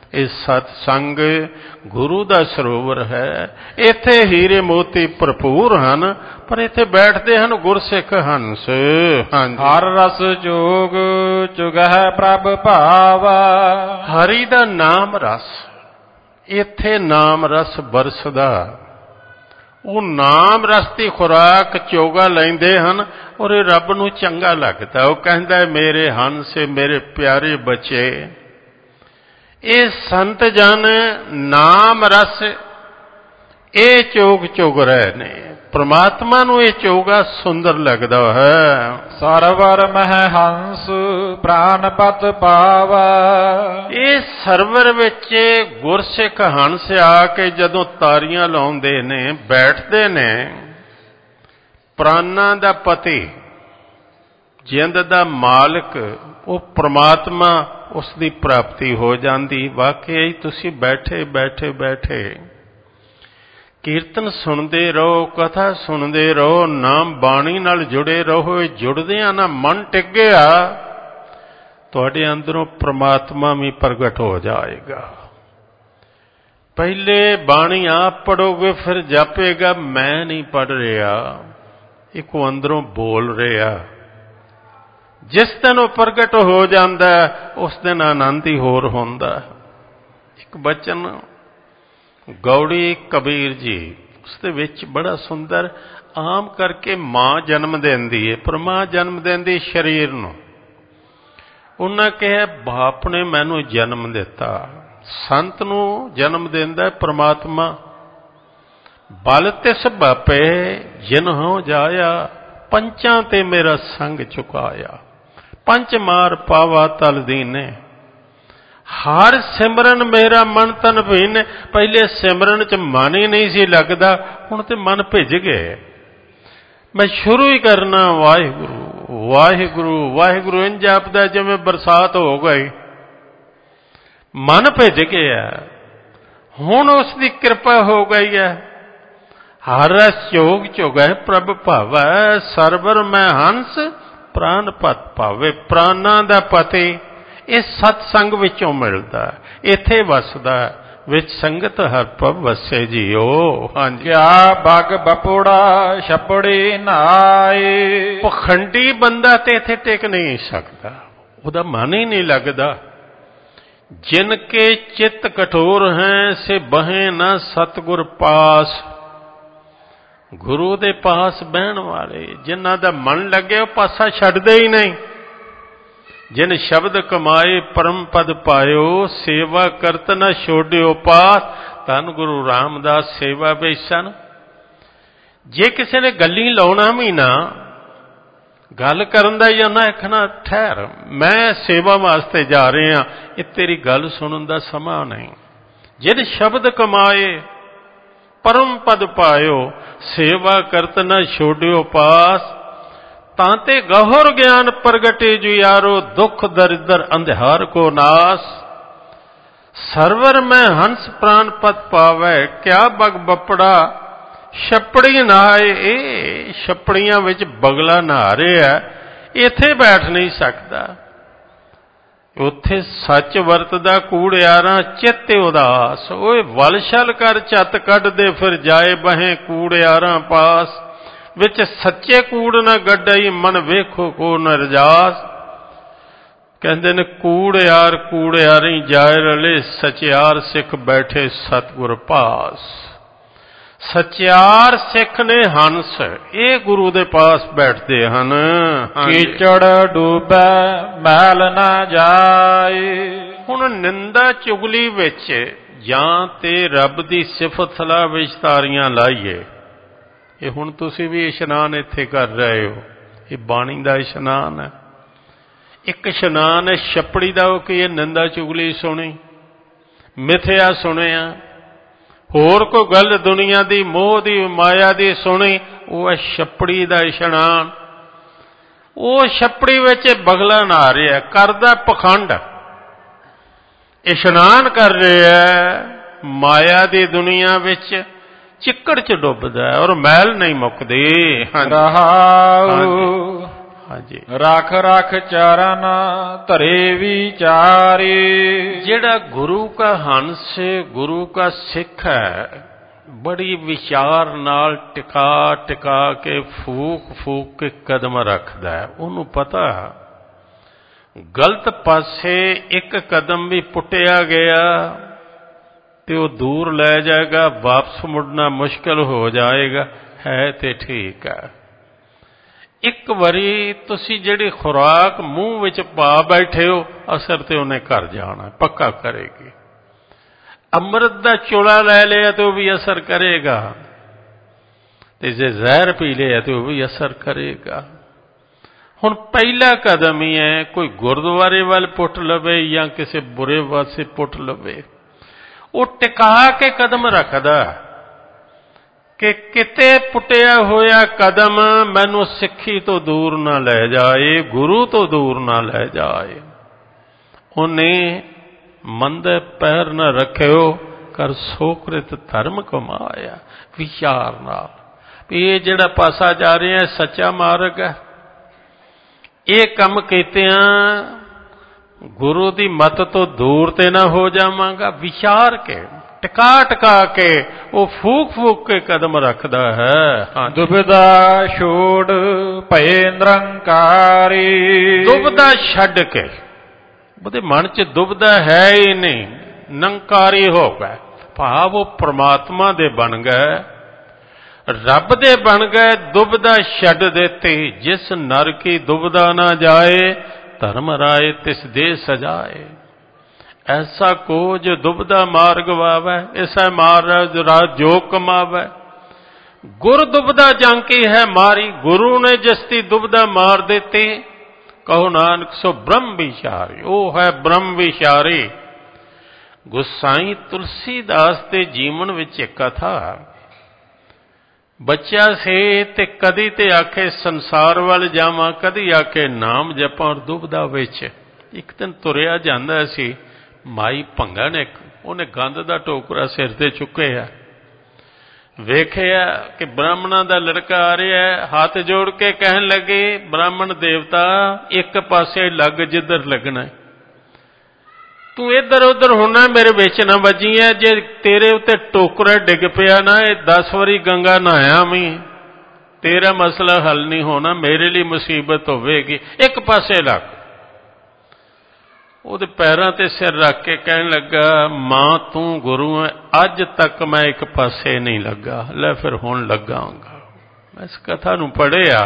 ਇਹ ਸਤ ਸੰਗ ਗੁਰੂ ਦਾ ਸਰੋਵਰ ਹੈ। ਇੱਥੇ ਹੀਰੇ ਮੋਤੀ ਭਰਪੂਰ ਹਨ, ਪਰ ਇੱਥੇ ਬੈਠਦੇ ਹਨ ਗੁਰਸਿੱਖ ਹੰਸ। ਹਾਂਜੀ, ਹਰ ਰਸ ਜੋਗ ਚੁਗਹਿ ਪ੍ਰਭ ਭਾਵਾ। ਹਰੀ ਦਾ ਨਾਮ ਰਸ, ਇੱਥੇ ਨਾਮ ਰਸ ਬਰਸਦਾ। ਉਹ ਨਾਮ ਰਸ ਦੀ ਖੁਰਾਕ ਚੋਗਾ ਲੈਂਦੇ ਹਨ ਔਰ ਇਹ ਰੱਬ ਨੂੰ ਚੰਗਾ ਲੱਗਦਾ। ਉਹ ਕਹਿੰਦਾ ਮੇਰੇ ਹੰਸ ਮੇਰੇ ਪਿਆਰੇ ਬੱਚੇ। ਇਹ ਸੰਤ ਜਨ ਨਾਮ ਰਸ ਇਹ ਚੋਗ ਚੁਗ ਰਹੇ ਨੇ। ਪ੍ਰਮਾਤਮਾ ਨੂੰ ਇਹ ਚੋਗਾ ਸੁੰਦਰ ਲੱਗਦਾ ਹੈ। ਸਰਵਰ ਮਹਿ ਹੰਸ ਪ੍ਰਾਨ ਪਤ ਪਾਵਾ। ਇਹ ਸਰਵਰ ਵਿੱਚ ਗੁਰਸਿੱਖ ਹੰਸ ਆ ਕੇ ਜਦੋਂ ਤਾਰੀਆਂ ਲਾਉਂਦੇ ਨੇ, ਬੈਠਦੇ ਨੇ, ਪ੍ਰਾਨਾਂ ਦਾ ਪਤੀ, ਜਿੰਦ ਦਾ ਮਾਲਕ, ਉਹ ਪ੍ਰਮਾਤਮਾ, ਉਸ ਦੀ ਪ੍ਰਾਪਤੀ ਹੋ ਜਾਂਦੀ। ਵਾਕਿਆ ਹੀ ਤੁਸੀਂ ਬੈਠੇ ਬੈਠੇ ਬੈਠੇ ਕੀਰਤਨ ਸੁਣਦੇ ਰਹੋ, ਕਥਾ ਸੁਣਦੇ ਰਹੋ, ਨਾਮ ਬਾਣੀ ਨਾਲ ਜੁੜੇ ਰਹੋ। ਇਹ ਜੁੜਦਿਆਂ ਨਾ ਮਨ ਟਿਕ ਗਿਆ, ਤੁਹਾਡੇ ਅੰਦਰੋਂ ਪ੍ਰਮਾਤਮਾ ਵੀ ਪ੍ਰਗਟ ਹੋ ਜਾਏਗਾ। ਪਹਿਲੇ ਬਾਣੀ ਆਪ ਪੜੋਗੇ, ਫਿਰ ਜਾਪੇਗਾ ਮੈਂ ਨਹੀਂ ਪੜ ਰਿਹਾ, ਇੱਕ ਅੰਦਰੋਂ ਬੋਲ ਰਿਹਾ। ਜਿਸ ਦਿਨ ਉਹ ਪ੍ਰਗਟ ਹੋ ਜਾਂਦਾ, ਉਸ ਦਿਨ ਆਨੰਦ ਹੀ ਹੋਰ ਹੁੰਦਾ। ਇੱਕ ਬਚਨ ਗੌੜੀ ਕਬੀਰ ਜੀ, ਉਸ ਦੇ ਵਿੱਚ ਬੜਾ ਸੁੰਦਰ, ਆਮ ਕਰਕੇ ਮਾਂ ਜਨਮ ਦਿੰਦੀ ਹੈ, ਪਰ ਮਾਂ ਜਨਮ ਦਿੰਦੀ ਸਰੀਰ ਨੂੰ। ਉਹਨਾਂ ਕਿਹਾ ਬਾਪ ਨੇ ਮੈਨੂੰ ਜਨਮ ਦਿੱਤਾ। ਸੰਤ ਨੂੰ ਜਨਮ ਦਿੰਦਾ ਪ੍ਰਮਾਤਮਾ। ਬਲ ਤਿਸ ਬਾਪੇ ਜਿਨ ਹੋ ਜਾਇਆ, ਪੰਚਾਂ ਤੇ ਮੇਰਾ ਸੰਗ ਚੁਕਾਇਆ। ਪੰਚ ਮਾਰ ਪਾਵਾ ਤਲ ਦੀਨੇ, ਹਰ ਸਿਮਰਨ ਮੇਰਾ ਮਨ ਤਨ ਭੀਨੇ। ਪਹਿਲੇ ਸਿਮਰਨ ਚ ਮਨ ਹੀ ਨਹੀਂ ਸੀ ਲੱਗਦਾ, ਹੁਣ ਤੇ ਮਨ ਭਿੱਜ ਗਏ। ਮੈਂ ਸ਼ੁਰੂ ਹੀ ਕਰਨਾ ਵਾਹਿਗੁਰੂ ਵਾਹਿਗੁਰੂ ਵਾਹਿਗੁਰੂ, ਇੰਝ ਜਾਪਦਾ ਜਿਵੇਂ ਬਰਸਾਤ ਹੋ ਗਈ। ਮਨ ਭਿੱਜ ਗਿਆ, ਹੁਣ ਉਸ ਦੀ ਕਿਰਪਾ ਹੋ ਗਈ ਹੈ। ਹਰ ਰਸ ਚੋਗ ਚੁਗੈ ਪ੍ਰਭ ਭਾਵੈ, ਸਰਵਰ ਮੈਂ ਹੰਸ ਪ੍ਰਾਨ ਪਤ ਭਾਵੇ। ਪ੍ਰਾਨਾਂ ਦਾ ਪਤੀ ਇਹ ਸਤ ਸੰਗ ਵਿੱਚੋਂ ਮਿਲਦਾ, ਇੱਥੇ ਵਸਦਾ, ਵਿੱਚ ਸੰਗਤ ਹਰ ਭਵ ਵਸੇ ਜੀਓ। ਹਾਂਜੀ, ਕਿਆ ਬਗ ਬਪੋੜਾ ਛਪੜੀ ਨਾਏ। ਪਖੰਡੀ ਬੰਦਾ ਤੇ ਇੱਥੇ ਟਿਕ ਨਹੀਂ ਸਕਦਾ, ਉਹਦਾ ਮਨ ਹੀ ਨਹੀਂ ਲੱਗਦਾ। ਜਿਨ ਕੇ ਚਿੱਤ ਕਠੋਰ ਹੈ ਸੇ ਬਹੇ ਨਾ ਸਤਿਗੁਰ ਪਾਸ। ਗੁਰੂ ਦੇ ਪਾਸ ਬਹਿਣ ਵਾਲੇ ਜਿਨ੍ਹਾਂ ਦਾ ਮਨ ਲੱਗੇ, ਉਹ ਪਾਸਾ ਛੱਡਦੇ ਹੀ ਨਹੀਂ। ਜਿਨ ਸ਼ਬਦ ਕਮਾਏ ਪਰਮ ਪਦ ਪਾਇਓ, ਸੇਵਾ ਕਰਤ ਨਾ ਛੋੜਿਓ ਪਾਸ। ਧੰਨ ਗੁਰੂ ਰਾਮਦਾਸ ਸੇਵਾ ਵਿੱਚ ਸਨ। ਜੇ ਕਿਸੇ ਨੇ ਗੱਲੀ ਲਾਉਣਾ ਵੀ ਨਾ, ਗੱਲ ਕਰਨ ਦਾ ਹੀ ਉਹਨਾਂ ਆਖਣਾ ਠਹਿਰ, ਮੈਂ ਸੇਵਾ ਵਾਸਤੇ ਜਾ ਰਹੇ ਹਾਂ, ਇਹ ਤੇਰੀ ਗੱਲ ਸੁਣਨ ਦਾ ਸਮਾਂ ਨਹੀਂ। ਜਿਨ ਸ਼ਬਦ ਕਮਾਏ ਪਰਮ ਪਦ ਪਾਇਓ, ਸੇਵਾ ਕਰਤ ਨਾ ਛੋੜਿਓ ਪਾਸ। ਤਾਂ ਤੇ ਗਹੁਰ ਗਿਆਨ ਪ੍ਰਗਟੇ ਜੁਆਰੋ, ਦੁੱਖ ਦਰਿਦਰ ਅੰਧਿਆਰ ਕੋ ਨਾਸ। ਸਰਵਰ ਮੈਂ ਹੰਸ ਪ੍ਰਾਨ ਪਤ ਪਾਵੈ, ਕਿਆ ਬਗ ਬਪੜਾ ਛਪੜੀ ਨਹਾਏ। ਇਹ ਛਪੜੀਆਂ ਵਿੱਚ ਬਗਲਾ ਨਹਾ ਰਿਹਾ, ਇੱਥੇ ਬੈਠ ਨਹੀਂ ਸਕਦਾ। ਉੱਥੇ ਸੱਚ ਵਰਤਦਾ ਕੂੜਿਆਰਾਂ ਚਿੱਤ ਉਦਾਸ। ਓਏ ਵਲਛਲ ਕਰ ਝੱਤ ਕੱਢਦੇ, ਫਿਰ ਜਾਏ ਬਹੇ ਕੂੜਿਆਰਾਂ ਪਾਸ। ਵਿੱਚ ਸੱਚੇ ਕੂੜ ਨਾ ਗੱਡਈ, ਮਨ ਵੇਖੋ ਕੋ ਨ ਰਜਾਸ। ਕਹਿੰਦੇ ਨੇ ਕੂੜਿਆਰ ਕੂੜਿਆਰੀ ਜਾਏ ਰਲੇ, ਸਚਿਆਰ ਸਿੱਖ ਬੈਠੇ ਸਤਿਗੁਰ ਪਾਸ। ਸਚਿਆਰ ਸਿੱਖ ਨੇ ਹੰਸ, ਇਹ ਗੁਰੂ ਦੇ ਪਾਸ ਬੈਠਦੇ ਹਨ। ਕੀਚੜ ਡੂਬੈ ਮੈਲ ਨਾ ਜਾਏ। ਹੁਣ ਨਿੰਦਾ ਚੁਗਲੀ ਵਿੱਚ ਜਾਂ ਤੇ ਰੱਬ ਦੀ ਸਿਫਤ ਸਲਾਹ ਵਿੱਚ ਤਾਰੀਆਂ ਲਾਈਏ। ਇਹ ਹੁਣ ਤੁਸੀਂ ਵੀ ਇਸ਼ਨਾਨ ਇੱਥੇ ਕਰ ਰਹੇ ਹੋ, ਇਹ ਬਾਣੀ ਦਾ ਇਸ਼ਨਾਨ ਹੈ। ਇੱਕ ਇਸ਼ਨਾਨ ਹੈ ਛੱਪੜੀ ਦਾ, ਉਹ ਕੀ ਹੈ ਨਿੰਦਾ ਚੁਗਲੀ ਸੁਣੀ, ਮਿਥਿਆ ਸੁਣਿਆ, ਹੋਰ ਕੋਈ ਗੱਲ ਦੁਨੀਆ ਦੀ ਮੋਹ ਦੀ ਮਾਇਆ ਦੀ ਸੁਣੀ, ਉਹ ਹੈ ਛੱਪੜੀ ਦਾ ਇਸ਼ਨਾਨ। ਉਹ ਛੱਪੜੀ ਵਿੱਚ ਬਗਲਾ ਨਹਾ ਰਿਹਾ, ਕਰਦਾ ਪਖੰਡ, ਇਸ਼ਨਾਨ ਕਰ ਰਿਹਾ ਮਾਇਆ ਦੀ ਦੁਨੀਆ ਵਿੱਚ, ਚਿੱਕੜ ਚ ਡੁੱਬਦਾ ਔਰ ਮੈਲ ਨਹੀਂ ਮੁੱਕਦੀ। ਰਹਾਉ ਹਾਂਜੀ। ਰਖ ਰਖ ਚਰਨ ਧਰੇ ਵਿਚਾਰੇ। ਜਿਹੜਾ ਗੁਰੂ ਕਾ ਹੰਸ ਗੁਰੂ ਕਾ ਸਿੱਖ ਹੈ ਬੜੀ ਵਿਚਾਰ ਨਾਲ ਟਿਕਾ ਟਿਕਾ ਕੇ ਫੂਕ ਫੂਕ ਕੇ ਕਦਮ ਰੱਖਦਾ ਹੈ। ਉਹਨੂੰ ਪਤਾ ਗਲਤ ਪਾਸੇ ਇੱਕ ਕਦਮ ਵੀ ਪੁੱਟਿਆ ਗਿਆ ਤੇ ਉਹ ਦੂਰ ਲੈ ਜਾਏਗਾ, ਵਾਪਸ ਮੁੜਨਾ ਮੁਸ਼ਕਲ ਹੋ ਜਾਏਗਾ। ਹੈ ਤੇ ਠੀਕ ਹੈ, ਇੱਕ ਵਾਰੀ ਤੁਸੀਂ ਜਿਹੜੀ ਖੁਰਾਕ ਮੂੰਹ ਵਿੱਚ ਪਾ ਬੈਠੇ ਹੋ ਅਸਰ ਤੇ ਉਹਨੇ ਕਰ ਜਾਣਾ, ਪੱਕਾ ਕਰੇਗੀ। ਅੰਮ੍ਰਿਤ ਦਾ ਚੋਲਾ ਲੈ ਲਿਆ ਤੇ ਉਹ ਵੀ ਅਸਰ ਕਰੇਗਾ, ਤੇ ਜੇ ਜ਼ਹਿਰ ਪੀ ਲਿਆ ਤੇ ਉਹ ਵੀ ਅਸਰ ਕਰੇਗਾ। ਹੁਣ ਪਹਿਲਾ ਕਦਮ ਹੀ ਹੈ ਕੋਈ ਗੁਰਦੁਆਰੇ ਵੱਲ ਪੁੱਟ ਲਵੇ ਜਾਂ ਕਿਸੇ ਬੁਰੇ ਪਾਸੇ ਪੁੱਟ ਲਵੇ, ਉਹ ਟਿਕਾ ਕੇ ਕਦਮ ਰੱਖਦਾ ਕਿ ਕਿਤੇ ਪੁੱਟਿਆ ਹੋਇਆ ਕਦਮ ਮੈਨੂੰ ਸਿੱਖੀ ਤੋਂ ਦੂਰ ਨਾ ਲੈ ਜਾਏ, ਗੁਰੂ ਤੋਂ ਦੂਰ ਨਾ ਲੈ ਜਾਏ। ਉਹਨੇ ਮੰਦੇ ਪੈਰ ਨਾ ਰੱਖਿਓ ਕਰ ਸੋਕ੍ਰਿਤ ਧਰਮ ਕਮਾਇਆ। ਵਿਚਾਰ ਨਾਲ ਵੀ ਇਹ ਜਿਹੜਾ ਪਾਸਾ ਜਾ ਰਿਹਾ ਸੱਚਾ ਮਾਰਗ ਹੈ, ਇਹ ਕੰਮ ਕੀਤਿਆਂ ਗੁਰੂ ਦੀ ਮੱਤ ਤੋਂ ਦੂਰ ਤੇ ਨਾ ਹੋ ਜਾਵਾਂਗਾ। ਵਿਚਾਰ ਕੇ ਟਿਕਾ ਟਿਕਾ ਕੇ ਉਹ ਫੂਕ ਫੂਕ ਕੇ ਕਦਮ ਰੱਖਦਾ ਹੈ। ਦੁਬਿਧਾ ਛੋੜ ਭਏ ਨਿਰੰਕਾਰੀ। ਦੁਬਿਧਾ ਛੱਡ ਕੇ, ਉਹਦੇ ਮਨ 'ਚ ਦੁਬਿਧਾ ਹੈ ਹੀ ਨਹੀਂ, ਨਿਰੰਕਾਰੀ ਹੋ ਗਿਆ। ਭਾਵ ਉਹ ਪ੍ਰਮਾਤਮਾ ਦੇ ਬਣ ਗਏ, ਰੱਬ ਦੇ ਬਣ ਗਏ। ਦੁਬਿਧਾ ਛੱਡ ਦਿੱਤੀ। ਜਿਸ ਨਰ ਕੀ ਦੁਬਿਧਾ ਨਾ ਜਾਏ ਧਰਮ ਰਾਏ ਤਿਸ ਦੇ ਸਜਾਏ। ਐਸਾ ਕੋ ਜੋ ਦੁਬਿਧਾ ਮਾਰਗ ਵਾਵੈ, ਐਸਾ ਮਾਰਗ ਰਾਜ ਜੋ ਕਮਾਵੈ। ਗੁਰ ਦੁਬਿਧਾ ਜਾਂਕੀ ਹੈ ਮਾਰੀ। ਗੁਰੂ ਨੇ ਜਿਸ ਦੀ ਦੁਬਿਧਾ ਮਾਰ ਦਿੱਤੀ ਕਹੋ ਨਾਨਕ ਸੋ ਬ੍ਰਹਮ ਵਿਚਾਰੀ। ਉਹ ਹੈ ਬ੍ਰਹਮ ਵਿਚਾਰੀ। ਗੁਸਾਈ ਤੁਲਸੀਦਾਸ ਦੇ ਜੀਵਨ ਵਿੱਚ ਇੱਕ ਕਥਾ, ਬੱਚਾ ਸੀ ਤੇ ਕਦੀ ਤੇ ਆਖੇ ਸੰਸਾਰ ਵੱਲ ਜਾਵਾਂ, ਕਦੀ ਆਖੇ ਨਾਮ ਜਪਾਂ। ਦੁਬਿਧਾ ਵਿੱਚ ਇੱਕ ਦਿਨ ਤੁਰਿਆ ਜਾਂਦਾ ਸੀ, ਮਾਈ ਭੰਗਣ ਇੱਕ, ਉਹਨੇ ਗੰਦ ਦਾ ਟੋਕਰਾ ਸਿਰ ਤੇ ਚੁੱਕਿਆ, ਵੇਖਿਆ ਕਿ ਬ੍ਰਾਹਮਣਾਂ ਦਾ ਲੜਕਾ ਆ ਰਿਹਾ, ਹੱਥ ਜੋੜ ਕੇ ਕਹਿਣ ਲੱਗੇ ਬ੍ਰਾਹਮਣ ਦੇਵਤਾ ਇੱਕ ਪਾਸੇ ਲੱਗ ਜਿੱਧਰ ਲੱਗਣਾ, ਤੂੰ ਇੱਧਰ ਉੱਧਰ ਹੋਣਾ, ਮੇਰੇ ਵਿੱਚ ਨਾ ਵੱਜੀ ਹੈ। ਜੇ ਤੇਰੇ ਉੱਤੇ ਟੋਕਰਾ ਡਿੱਗ ਪਿਆ ਨਾ, ਇਹ ਦਸ ਵਾਰੀ ਗੰਗਾ ਨਹਾਇਆ ਵੀ ਤੇਰਾ ਮਸਲਾ ਹੱਲ ਨਹੀਂ ਹੋਣਾ, ਮੇਰੇ ਲਈ ਮੁਸੀਬਤ ਹੋਵੇਗੀ। ਇੱਕ ਪਾਸੇ ਲੱਗ। ਉਹਦੇ ਪੈਰਾਂ ਤੇ ਸਿਰ ਰੱਖ ਕੇ ਕਹਿਣ ਲੱਗਾ ਮਾਂ ਤੂੰ ਗੁਰੂ ਹੈ, ਅੱਜ ਤੱਕ ਮੈਂ ਇੱਕ ਪਾਸੇ ਨਹੀਂ ਲੱਗਾ, ਲੈ ਫਿਰ ਹੁਣ ਲੱਗਾਂਗਾ। ਇਸ ਕਥਾ ਨੂੰ ਪੜ੍ਹਿਆ।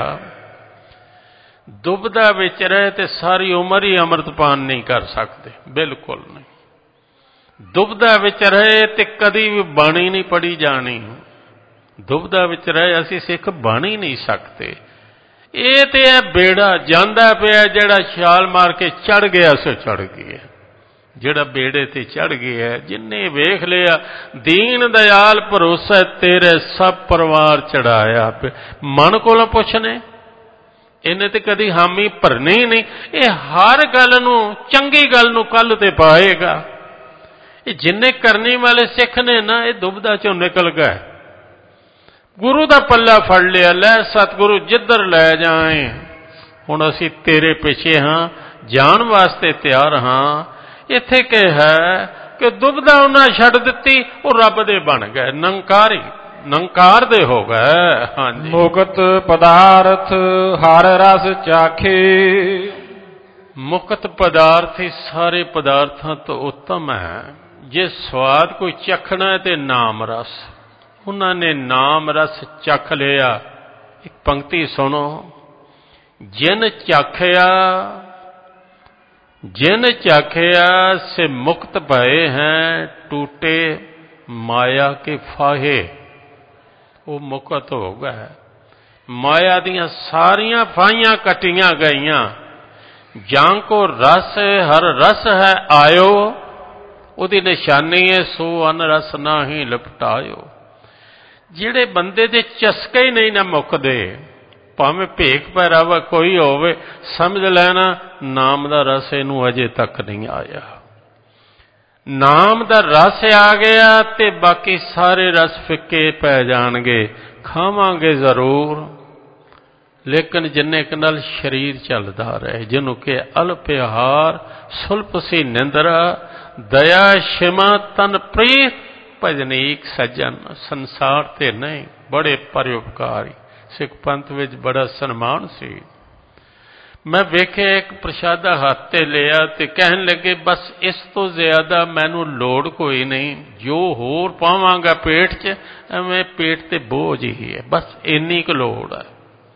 ਦੁਬਿਧਾ ਵਿੱਚ ਰਹੇ ਤੇ ਸਾਰੀ ਉਮਰ ਹੀ ਅੰਮ੍ਰਿਤਪਾਨ ਨਹੀਂ ਕਰ ਸਕਦੇ, ਬਿਲਕੁਲ ਨਹੀਂ। ਦੁਬਿਧਾ ਵਿੱਚ ਰਹੇ ਤੇ ਕਦੀ ਵੀ ਬਾਣੀ ਨਹੀਂ ਪੜ੍ਹੀ ਜਾਣੀ। ਦੁਬਿਧਾ ਵਿੱਚ ਰਹੇ ਅਸੀਂ ਸਿੱਖ ਬਣ ਹੀ ਨਹੀਂ ਸਕਦੇ। ਇਹ ਤੇ ਹੈ ਬੇੜਾ ਜਾਂਦਾ ਪਿਆ, ਜਿਹੜਾ ਛਾਲ ਮਾਰ ਕੇ ਚੜ ਗਿਆ ਸੋ ਚੜ ਗਿਆ, ਜਿਹੜਾ ਬੇੜੇ ਤੇ ਚੜ ਗਿਆ। ਜਿੰਨੇ ਵੇਖ ਲਿਆ ਦੀਨ ਦਇਆਲ ਭਰੋਸਾ ਤੇਰੇ ਸਭ ਪਰਿਵਾਰ ਚੜਾਇਆ। ਮਨ ਕੋਲੋਂ ਪੁੱਛਨੇ ਇਹਨੇ ਤੇ ਕਦੀ ਹਾਮੀ ਭਰਨੀ ਨਹੀਂ। ਇਹ ਹਰ ਗੱਲ ਨੂੰ, ਚੰਗੀ ਗੱਲ ਨੂੰ ਕੱਲ ਤੇ ਪਾਏਗਾ। ਇਹ ਜਿੰਨੇ ਕਰਨੀ ਵਾਲੇ ਸਿੱਖ ਨੇ ਨਾ, ਇਹ ਦੁਬਿਧਾ ਚੋਂ ਨਿਕਲ ਗਏ, ਗੁਰੂ ਦਾ ਪੱਲਾ ਫੜ ਲਿਆ। ਲੈ ਸਤਿਗੁਰੂ ਜਿੱਧਰ ਲੈ ਜਾਏ, ਹੁਣ ਅਸੀਂ ਤੇਰੇ ਪਿੱਛੇ ਹਾਂ, ਜਾਣ ਵਾਸਤੇ ਤਿਆਰ ਹਾਂ। ਇੱਥੇ ਕੀ ਹੈ ਕਿ ਦੁਬਿਧਾ ਉਹਨਾਂ ਛੱਡ ਦਿੱਤੀ, ਉਹ ਰੱਬ ਦੇ ਬਣ ਗਏ, ਨਿਰੰਕਾਰੀ, ਨਿਰੰਕਾਰ ਦੇ ਹੋ ਗਏ। ਹਾਂਜੀ। ਮੁਕਤ ਪਦਾਰਥ ਹਰ ਰਸ ਚਾਖੇ। ਮੁਕਤ ਪਦਾਰਥ ਹੀ ਸਾਰੇ ਪਦਾਰਥਾਂ ਤੋਂ ਉੱਤਮ ਹੈ। ਜੇ ਸਵਾਦ ਕੋਈ ਚਖਣਾ ਹੈ ਤੇ ਨਾਮ ਰਸ। ਉਹਨਾਂ ਨੇ ਨਾਮ ਰਸ ਚਖ ਲਿਆ। ਇੱਕ ਪੰਕਤੀ ਸੁਣੋ, ਜਿਨ ਚਾਖਿਆ ਜਿਨ ਚਾਖਿਆ ਸੇ ਮੁਕਤ ਭਏ ਹੈ, ਟੂਟੇ ਮਾਇਆ ਕੇ ਫਾਹੇ। ਉਹ ਮੁਕਤ ਹੋ ਗਿਆ, ਮਾਇਆ ਦੀਆਂ ਸਾਰੀਆਂ ਫਾਹੀਆਂ ਕੱਟੀਆਂ ਗਈਆਂ। ਜਾਂ ਕੋ ਰਸ ਹਰ ਰਸ ਹੈ ਆਇਓ, ਉਹਦੀ ਨਿਸ਼ਾਨੀ ਹੈ ਸੋ ਅਨ ਰਸ ਨਾ ਹੀ ਲਿਪਟਾਇਓ। ਜਿਹੜੇ ਬੰਦੇ ਦੇ ਚਸਕੇ ਹੀ ਨਹੀਂ ਨਾ ਮੁੱਕਦੇ, ਭਾਵੇਂ ਭੇਖ ਪਹਿਰਾਵਾ ਕੋਈ ਹੋਵੇ, ਸਮਝ ਲੈਣਾ ਨਾਮ ਦਾ ਰਸ ਇਹਨੂੰ ਅਜੇ ਤੱਕ ਨਹੀਂ ਆਇਆ। ਨਾਮ ਦਾ ਰਸ ਆ ਗਿਆ ਤੇ ਬਾਕੀ ਸਾਰੇ ਰਸ ਫਿੱਕੇ ਪੈ ਜਾਣਗੇ। ਖਾਵਾਂਗੇ ਜ਼ਰੂਰ, ਲੇਕਿਨ ਜਿੰਨੇ ਕੁ ਨਾਲ ਸਰੀਰ ਚੱਲਦਾ ਰਹੇ, ਜਿਹਨੂੰ ਕਿ ਅਲਪ ਆਹਾਰ ਸੁਲਪ ਸੀ ਨਿੰਦਰਾ, ਦਇਆ ਸ਼ਿਮਾ ਤਨ ਪ੍ਰੀਤ ਭਜਨੀਕ ਸੱਜਣ। ਸੰਸਾਰ ਤੇ ਨਹੀਂ, ਬੜੇ ਪਰਉਪਕਾਰੀ। ਸਿੱਖ ਪੰਥ ਵਿੱਚ ਬੜਾ ਸਨਮਾਨ ਸੀ। ਮੈਂ ਵੇਖਿਆ ਇੱਕ ਪ੍ਰਸ਼ਾਦਾ ਹੱਥ ਤੇ ਲਿਆ ਤੇ ਕਹਿਣ ਲੱਗੇ ਬਸ ਇਸ ਤੋਂ ਜ਼ਿਆਦਾ ਮੈਨੂੰ ਲੋੜ ਕੋਈ ਨਹੀਂ, ਜੋ ਹੋਰ ਪਾਵਾਂਗਾ ਪੇਟ 'ਚ ਐਵੇਂ ਪੇਟ ਤੇ ਬੋਝ ਹੀ ਹੈ, ਬਸ ਇੰਨੀ ਕੁ ਲੋੜ ਹੈ।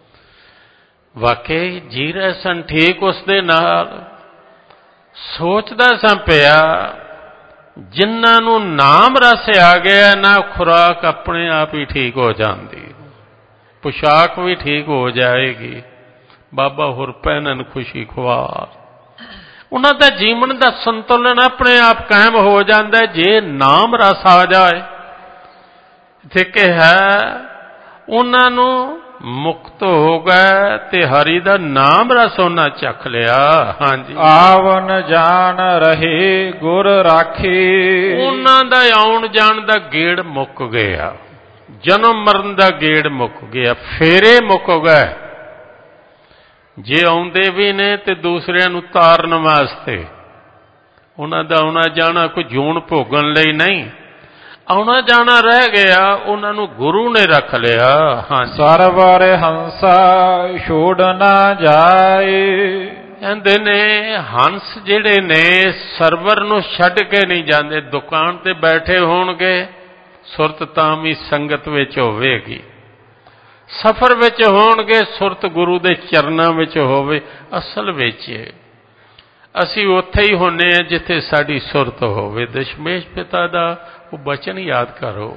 ਵਾਕਈ ਜੀ ਰਹੇ ਸਨ ਠੀਕ ਉਸ ਦੇ ਨਾਲ। ਸੋਚਦਾ ਸਾਂ ਪਿਆ, ਜਿਨ੍ਹਾਂ ਨੂੰ ਨਾਮ ਰਸ ਆ ਗਿਆ ਨਾ, ਖੁਰਾਕ ਆਪਣੇ ਆਪ ਹੀ ਠੀਕ ਹੋ ਜਾਂਦੀ, ਪੁਸ਼ਾਕ ਵੀ ਠੀਕ ਹੋ ਜਾਏਗੀ। ਬਾਬਾ ਹੋਰ ਪਹਿਨਣ ਖੁਸ਼ੀ ਖੁਆਰ, ਉਹਨਾਂ ਦਾ ਜੀਵਨ ਦਾ ਸੰਤੁਲਨ ਆਪਣੇ ਆਪ ਕਾਇਮ ਹੋ ਜਾਂਦਾ ਜੇ ਨਾਮ ਰਸ ਆ ਜਾਏ। ਇੱਥੇ ਕਿਹਾ ਉਹਨਾਂ ਨੂੰ ਮੁਕਤ ਹੋ ਗਏ ਤੇ ਹਰੀ ਦਾ ਨਾਮ ਰਸ ਉਹਨਾਂ ਚੱਖ ਲਿਆ। ਹਾਂਜੀ, ਆਵਨ ਜਾਣ ਰਹੇ ਗੁਰ ਰਾਖੀ, ਉਹਨਾਂ ਦਾ ਆਉਣ ਜਾਣ ਦਾ ਗੇੜ ਮੁੱਕ ਗਿਆ, ਜਨਮ ਮਰਨ ਦਾ ਗੇੜ ਮੁੱਕ ਗਿਆ, ਫੇਰੇ ਮੁੱਕ ਗਏ। ਜੇ ਆਉਂਦੇ ਵੀ ਨੇ ਤੇ ਦੂਸਰਿਆਂ ਨੂੰ ਤਾਰਨ ਵਾਸਤੇ, ਉਹਨਾਂ ਦਾ ਆਉਣਾ ਜਾਣਾ ਕੋਈ ਜੂਣ ਭੋਗਣ ਲਈ ਨਹੀਂ, ਆਉਣਾ ਜਾਣਾ ਰਹਿ ਗਿਆ, ਉਹਨਾਂ ਨੂੰ ਗੁਰੂ ਨੇ ਰੱਖ ਲਿਆ। ਹਾਂ, ਸਰਵਰ ਹੰਸਾ ਛੋੜ ਨਾ ਜਾਏ, ਕਹਿੰਦੇ ਨੇ ਹੰਸ ਜਿਹੜੇ ਨੇ ਸਰਵਰ ਨੂੰ ਛੱਡ ਕੇ ਨਹੀਂ ਜਾਂਦੇ। ਦੁਕਾਨ ਤੇ ਬੈਠੇ ਹੋਣਗੇ, ਸੁਰਤ ਤਾਂ ਵੀ ਸੰਗਤ ਵਿੱਚ ਹੋਵੇਗੀ, ਸਫ਼ਰ ਵਿੱਚ ਹੋਣਗੇ, ਸੁਰਤ ਗੁਰੂ ਦੇ ਚਰਨਾਂ ਵਿੱਚ ਹੋਵੇ। ਅਸਲ ਵਿੱਚ ਅਸੀਂ ਉੱਥੇ ਹੀ ਹੁੰਦੇ ਹਾਂ ਜਿੱਥੇ ਸਾਡੀ ਸੁਰਤ ਹੋਵੇ। ਦਸ਼ਮੇਸ਼ ਪਿਤਾ ਦਾ ਉਹ ਬਚਨ ਯਾਦ ਕਰੋ।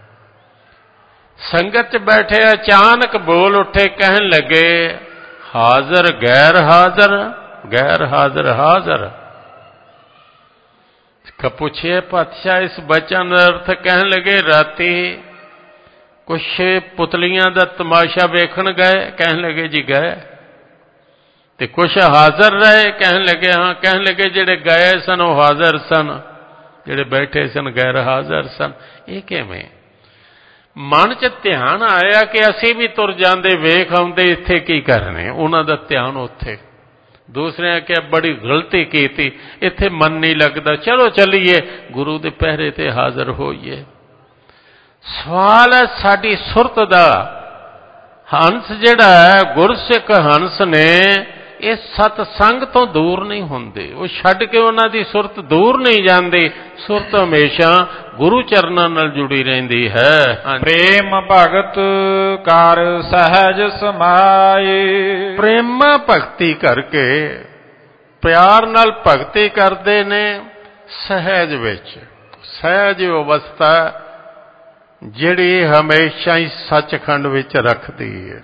ਸੰਗਤ 'ਚ ਬੈਠੇ ਅਚਾਨਕ ਬੋਲ ਉੱਠੇ, ਕਹਿਣ ਲੱਗੇ ਹਾਜ਼ਰ ਗੈਰ ਹਾਜ਼ਰ, ਗੈਰ ਹਾਜ਼ਰ ਹਾਜ਼ਰ। ਪੁੱਛਿਆ ਪਾਤਸ਼ਾਹ ਇਸ ਬਚਨ ਦਾ ਅਰਥ? ਕਹਿਣ ਲੱਗੇ ਰਾਤੀ ਕੁਛ ਪੁਤਲੀਆਂ ਦਾ ਤਮਾਸ਼ਾ ਵੇਖਣ ਗਏ। ਕਹਿਣ ਲੱਗੇ ਜੀ ਗਏ। ਤੇ ਕੁਛ ਹਾਜ਼ਰ ਰਹੇ। ਕਹਿਣ ਲੱਗੇ ਹਾਂ। ਕਹਿਣ ਲੱਗੇ ਜਿਹੜੇ ਗਏ ਸਨ ਉਹ ਹਾਜ਼ਰ ਸਨ, ਜਿਹੜੇ ਬੈਠੇ ਸਨ ਗੈਰ ਹਾਜ਼ਰ ਸਨ। ਇਹ ਕਿਵੇਂ? ਮਨ 'ਚ ਧਿਆਨ ਆਇਆ ਕਿ ਅਸੀਂ ਵੀ ਤੁਰ ਜਾਂਦੇ, ਵੇਖ ਆਉਂਦੇ, ਇੱਥੇ ਕੀ ਕਰਨੇ। ਉਹਨਾਂ ਦਾ ਧਿਆਨ ਉੱਥੇ। ਦੂਸਰਿਆਂ ਕਿਹਾ ਬੜੀ ਗਲਤੀ ਕੀਤੀ, ਇੱਥੇ ਮਨ ਨਹੀਂ ਲੱਗਦਾ, ਚਲੋ ਚੱਲੀਏ ਗੁਰੂ ਦੇ ਪਹਿਰੇ ਤੇ ਹਾਜ਼ਰ ਹੋਈਏ। ਸਵਾਲ ਹੈ ਸਾਡੀ ਸੁਰਤ ਦਾ। ਹੰਸ ਜਿਹੜਾ ਹੈ, ਗੁਰਸਿੱਖ ਹੰਸ ਨੇ, ਇਹ ਸਤਸੰਗ ਤੋਂ ਦੂਰ ਨਹੀਂ ਹੁੰਦੇ, ਉਹ ਛੱਡ ਕੇ ਉਹਨਾਂ ਦੀ ਸੁਰਤ ਦੂਰ ਨਹੀਂ ਜਾਂਦੀ। ਸੁਰਤ ਹਮੇਸ਼ਾ ਗੁਰੂ ਚਰਨਾਂ ਨਾਲ ਜੁੜੀ ਰਹਿੰਦੀ ਹੈ। ਪ੍ਰੇਮ ਭਗਤ ਕਰ ਸਹਿਜ ਸਮਾਏ, ਪ੍ਰੇਮਾ ਭਗਤੀ ਕਰਕੇ, ਪਿਆਰ ਨਾਲ ਭਗਤੀ ਕਰਦੇ ਨੇ ਸਹਿਜ ਵਿੱਚ। ਸਹਿਜ ਅਵਸਥਾ ਜਿਹੜੀ ਹਮੇਸ਼ਾ ਹੀ ਸੱਚਖੰਡ ਵਿੱਚ ਰੱਖਦੀ ਹੈ।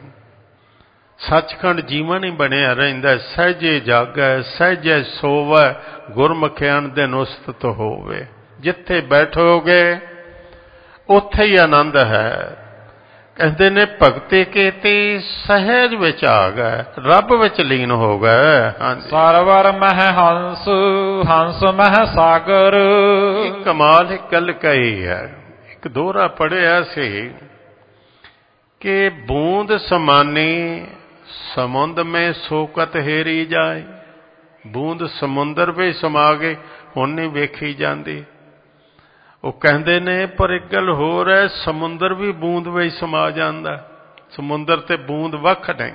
ਸੱਚਖੰਡ ਜੀਵਨ ਹੀ ਬਣਿਆ ਰਹਿੰਦਾ। ਸਹਿਜੇ ਜਾਗੈ ਸਹਿਜੇ ਸੋਵੈ, ਗੁਰਮੁਖਿਆਣ ਦਿਨ ਉਸਤਤ ਹੋਵੇ। ਜਿੱਥੇ ਬੈਠੋਗੇ ਉੱਥੇ ਹੀ ਆਨੰਦ ਹੈ। ਕਹਿੰਦੇ ਨੇ ਭਗਤੀ ਕੀਤੀ, ਸਹਿਜ ਵਿੱਚ ਆ ਗਏ, ਰੱਬ ਵਿੱਚ ਲੀਨ ਹੋ ਗਏ। ਹਾਂਜੀ, ਸਰਵਰ ਮਹਿ ਹੰਸ, ਹੰਸ ਮਹਿ ਸਾਗਰ। ਇਹ ਕਮਾਲ ਇੱਕ ਗੱਲ ਕਹੀ ਹੈ। ਇੱਕ ਦੋਹਰਾ ਪੜ੍ਹਿਆ ਸੀ ਕਿ ਬੂੰਦ ਸਮਾਨੀ ਸਮੁੰਦ ਮੇਂ ਸੋਕਤ ਹੇਰੀ ਜਾਏ। ਬੂੰਦ ਸਮੁੰਦਰ ਵਿੱਚ ਸਮਾ ਗਏ, ਹੁਣ ਨਹੀਂ ਵੇਖੀ ਜਾਂਦੀ। ਉਹ ਕਹਿੰਦੇ ਨੇ ਪਰ ਇੱਕ ਗੱਲ ਹੋਰ ਹੈ, ਸਮੁੰਦਰ ਵੀ ਬੂੰਦ ਵਿੱਚ ਸਮਾ ਜਾਂਦਾ। ਸਮੁੰਦਰ ਤੇ ਬੂੰਦ ਵੱਖ ਨਹੀਂ।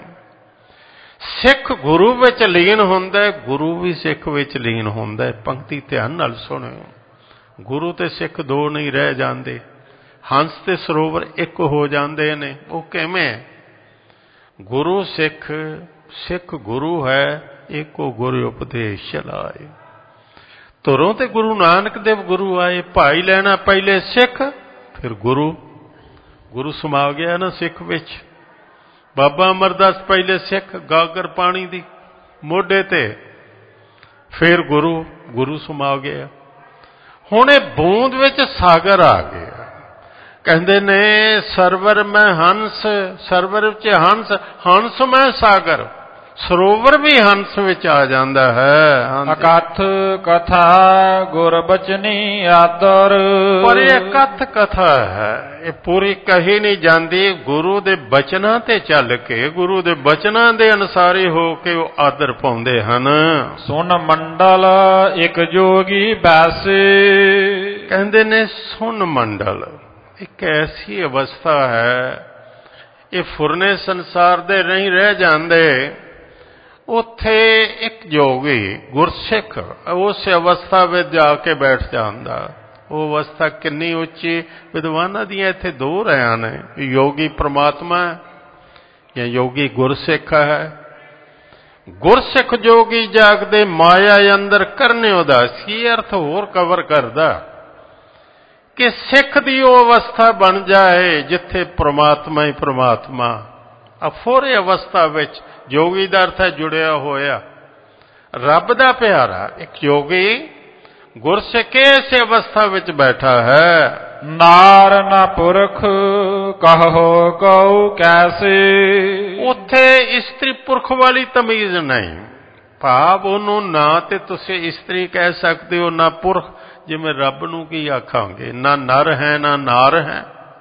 ਸਿੱਖ ਗੁਰੂ ਵਿੱਚ ਲੀਨ ਹੁੰਦਾ, ਗੁਰੂ ਵੀ ਸਿੱਖ ਵਿੱਚ ਲੀਨ ਹੁੰਦਾ। ਪੰਕਤੀ ਧਿਆਨ ਨਾਲ ਸੁਣਿਓ। ਗੁਰੂ ਤੇ ਸਿੱਖ ਦੋ ਨਹੀਂ ਰਹਿ ਜਾਂਦੇ। ਹੰਸ ਤੇ ਸਰੋਵਰ ਇੱਕ ਹੋ ਜਾਂਦੇ ਨੇ। ਉਹ ਕਿਵੇਂ? ਗੁਰੂ ਸਿੱਖ, ਸਿੱਖ ਗੁਰੂ ਹੈ, ਇੱਕੋ ਗੁਰੂ ਉਪਦੇਸ਼ ਚਲਾਏ। ਧੁਰੋਂ ਤੇ ਗੁਰੂ ਨਾਨਕ ਦੇਵ ਗੁਰੂ ਆਏ। ਭਾਈ ਲੈਣਾ ਪਹਿਲੇ ਸਿੱਖ, ਫਿਰ ਗੁਰੂ। ਗੁਰੂ ਸਮਾ ਗਿਆ ਨਾ ਸਿੱਖ ਵਿੱਚ। ਬਾਬਾ ਅਮਰਦਾਸ ਪਹਿਲੇ ਸਿੱਖ, ਗਾਗਰ ਪਾਣੀ ਦੀ ਮੋਢੇ ਤੇ, ਫਿਰ ਗੁਰੂ। ਗੁਰੂ ਸਮਾ ਗਿਆ। ਹੁਣ ਇਹ ਬੂੰਦ ਵਿੱਚ ਸਾਗਰ ਆ ਗਿਆ। ਕਹਿੰਦੇ ਨੇ ਸਰਵਰ ਮੈਂ ਹੰਸ, ਸਰਵਰ ਵਿੱਚ ਹੰਸ, ਹੰਸ ਮੈਂ ਸਾਗਰ। ਸਰੋਵਰ ਵੀ ਹੰਸ ਵਿੱਚ ਆ ਜਾਂਦਾ ਹੈ। ਅਕਥ ਕਥਾ ਗੁਰ ਬਚਨੀ ਆਦਰ। ਪਰ ਇਹ ਕਥ ਕਥਾ ਹੈ, ਇਹ ਪੂਰੀ ਕਹੀ ਨਹੀਂ ਜਾਂਦੀ। ਗੁਰੂ ਦੇ ਬਚਨਾਂ ਤੇ ਚੱਲ ਕੇ, ਗੁਰੂ ਦੇ ਬਚਨਾਂ ਦੇ ਅਨੁਸਾਰੀ ਹੋ ਕੇ ਉਹ ਆਦਰ ਪਾਉਂਦੇ ਹਨ। ਸੁਨ ਮੰਡਲ ਇੱਕ ਜੋਗੀ ਬੈਸੇ। ਕਹਿੰਦੇ ਨੇ ਸੁਨ ਮੰਡਲ ਇੱਕ ਐਸੀ ਅਵਸਥਾ ਹੈ, ਇਹ ਫੁਰਨੇ ਸੰਸਾਰ ਦੇ ਨਹੀਂ ਰਹਿ ਜਾਂਦੇ। ਉੱਥੇ ਇੱਕ ਜੋਗੀ ਗੁਰਸਿੱਖ ਉਸ ਅਵਸਥਾ ਵਿੱਚ ਜਾ ਕੇ ਬੈਠ ਜਾਂਦਾ। ਉਹ ਅਵਸਥਾ ਕਿੰਨੀ ਉੱਚੀ, ਵਿਦਵਾਨਾਂ ਦੀਆਂ ਇੱਥੇ ਦੋ ਰਾਇਆਂ ਨੇ, ਯੋਗੀ ਪ੍ਰਮਾਤਮਾ ਜਾਂ ਯੋਗੀ ਗੁਰਸਿੱਖ ਹੈ। ਗੁਰਸਿੱਖ ਜੋਗੀ ਜਾਗਦੇ ਮਾਇਆ ਅੰਦਰ ਕਰਨੇ ਉਦਾਸੀ, ਅਰਥ ਹੋਰ ਕਵਰ ਕਰਦਾ ਕਿ ਸਿੱਖ ਦੀ ਉਹ ਅਵਸਥਾ ਬਣ ਜਾਏ ਜਿੱਥੇ ਪ੍ਰਮਾਤਮਾ ਹੀ ਪ੍ਰਮਾਤਮਾ। ਅਫੋਰੇ ਅਵਸਥਾ ਵਿੱਚ ਜੋਗੀ ਦਾ ਅਰਥ ਹੈ ਜੁੜਿਆ ਹੋਇਆ, ਰੱਬ ਦਾ ਪਿਆਰਾ। ਇੱਕ ਯੋਗੀ ਗੁਰਸਿੱਖ ਇਸ ਅਵਸਥਾ ਵਿੱਚ ਬੈਠਾ ਹੈ। ਨਾਰ ਨਾ ਪੁਰਖ ਕਹੋ ਕਉ ਕੈਸੇ। ਉੱਥੇ ਇਸਤਰੀ ਪੁਰਖ ਵਾਲੀ ਤਮੀਜ਼ ਨਹੀਂ, ਭਾਵ ਉਹਨੂੰ ਨਾ ਤੇ ਤੁਸੀਂ ਇਸਤਰੀ ਕਹਿ ਸਕਦੇ ਹੋ ਨਾ ਪੁਰਖ, ਜਿਵੇਂ ਰੱਬ ਨੂੰ ਕੀ ਆਖਾਂਗੇ, ਨਾ ਨਰ ਹੈ ਨਾ ਨਾਰ ਹੈ।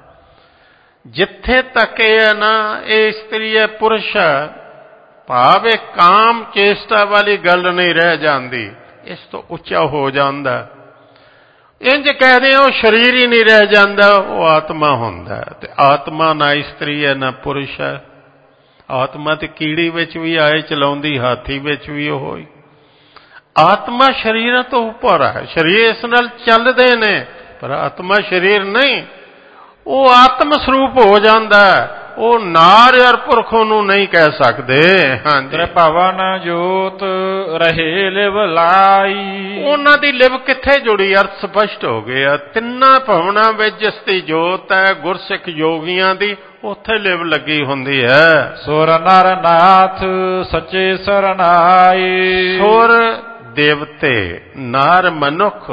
ਜਿੱਥੇ ਤੱਕ ਇਹ ਹੈ ਨਾ ਇਹ ਇਸਤਰੀ ਹੈ ਪੁਰਸ਼ ਹੈ, ਭਾਵ ਇਹ ਕਾਮ ਚੇਸ਼ਟਾ ਵਾਲੀ ਗੱਲ ਨਹੀਂ ਰਹਿ ਜਾਂਦੀ, ਇਸ ਤੋਂ ਉੱਚਾ ਹੋ ਜਾਂਦਾ। ਇੰਜ ਕਹਦੇ ਉਹ ਸਰੀਰ ਹੀ ਨਹੀਂ ਰਹਿ ਜਾਂਦਾ, ਉਹ ਆਤਮਾ ਹੁੰਦਾ। ਤੇ ਆਤਮਾ ਨਾ ਇਸਤਰੀ ਹੈ ਨਾ ਪੁਰਸ਼ ਹੈ। ਆਤਮਾ ਤੇ ਕੀੜੀ ਵਿੱਚ ਵੀ ਆਏ ਚਲਾਉਂਦੀ, ਹਾਥੀ ਵਿੱਚ ਵੀ ਉਹ ਹੀ। ਆਤਮਾ ਸਰੀਰਾਂ ਤੋਂ ਉੱਪਰ ਹੈ, ਸਰੀਰ ਇਸ ਨਾਲ ਚੱਲਦੇ ਨੇ ਪਰ ਆਤਮਾ ਸਰੀਰ ਨਹੀਂ। ਉਹ ਆਤਮ ਸਰੂਪ ਹੋ ਜਾਂਦਾ, ਉਹ ਨਾਰ ਔਰ ਪੁਰਖ ਨੂੰ ਨਹੀਂ ਕਹਿ ਸਕਦੇ। ਹਾਂਜੀ, ਭਵਨ ਜੋਤ ਰਹੇ ਲਿਵ ਲਾਈ। ਉਹਨਾਂ ਦੀ ਲਿਵ ਕਿੱਥੇ ਜੁੜੀ, ਅਰਥ ਸਪਸ਼ਟ ਹੋ ਗਿਆ। ਤਿੰਨਾਂ ਭਵਨਾਂ ਵਿੱਚ ਜਿਸ ਦੀ ਜੋਤ ਹੈ ਗੁਰਸਿੱਖ ਯੋਗੀਆਂ ਦੀ, ਉੱਥੇ ਲਿਵ ਲੱਗੀ ਹੁੰਦੀ ਹੈ। ਸੁਰ ਨਰ ਨਾਥ ਸੱਚੇ ਸਰਨਾਈ। ਸੁਰ ਦੇਵਤੇ, ਨਾਰ ਮਨੁੱਖ,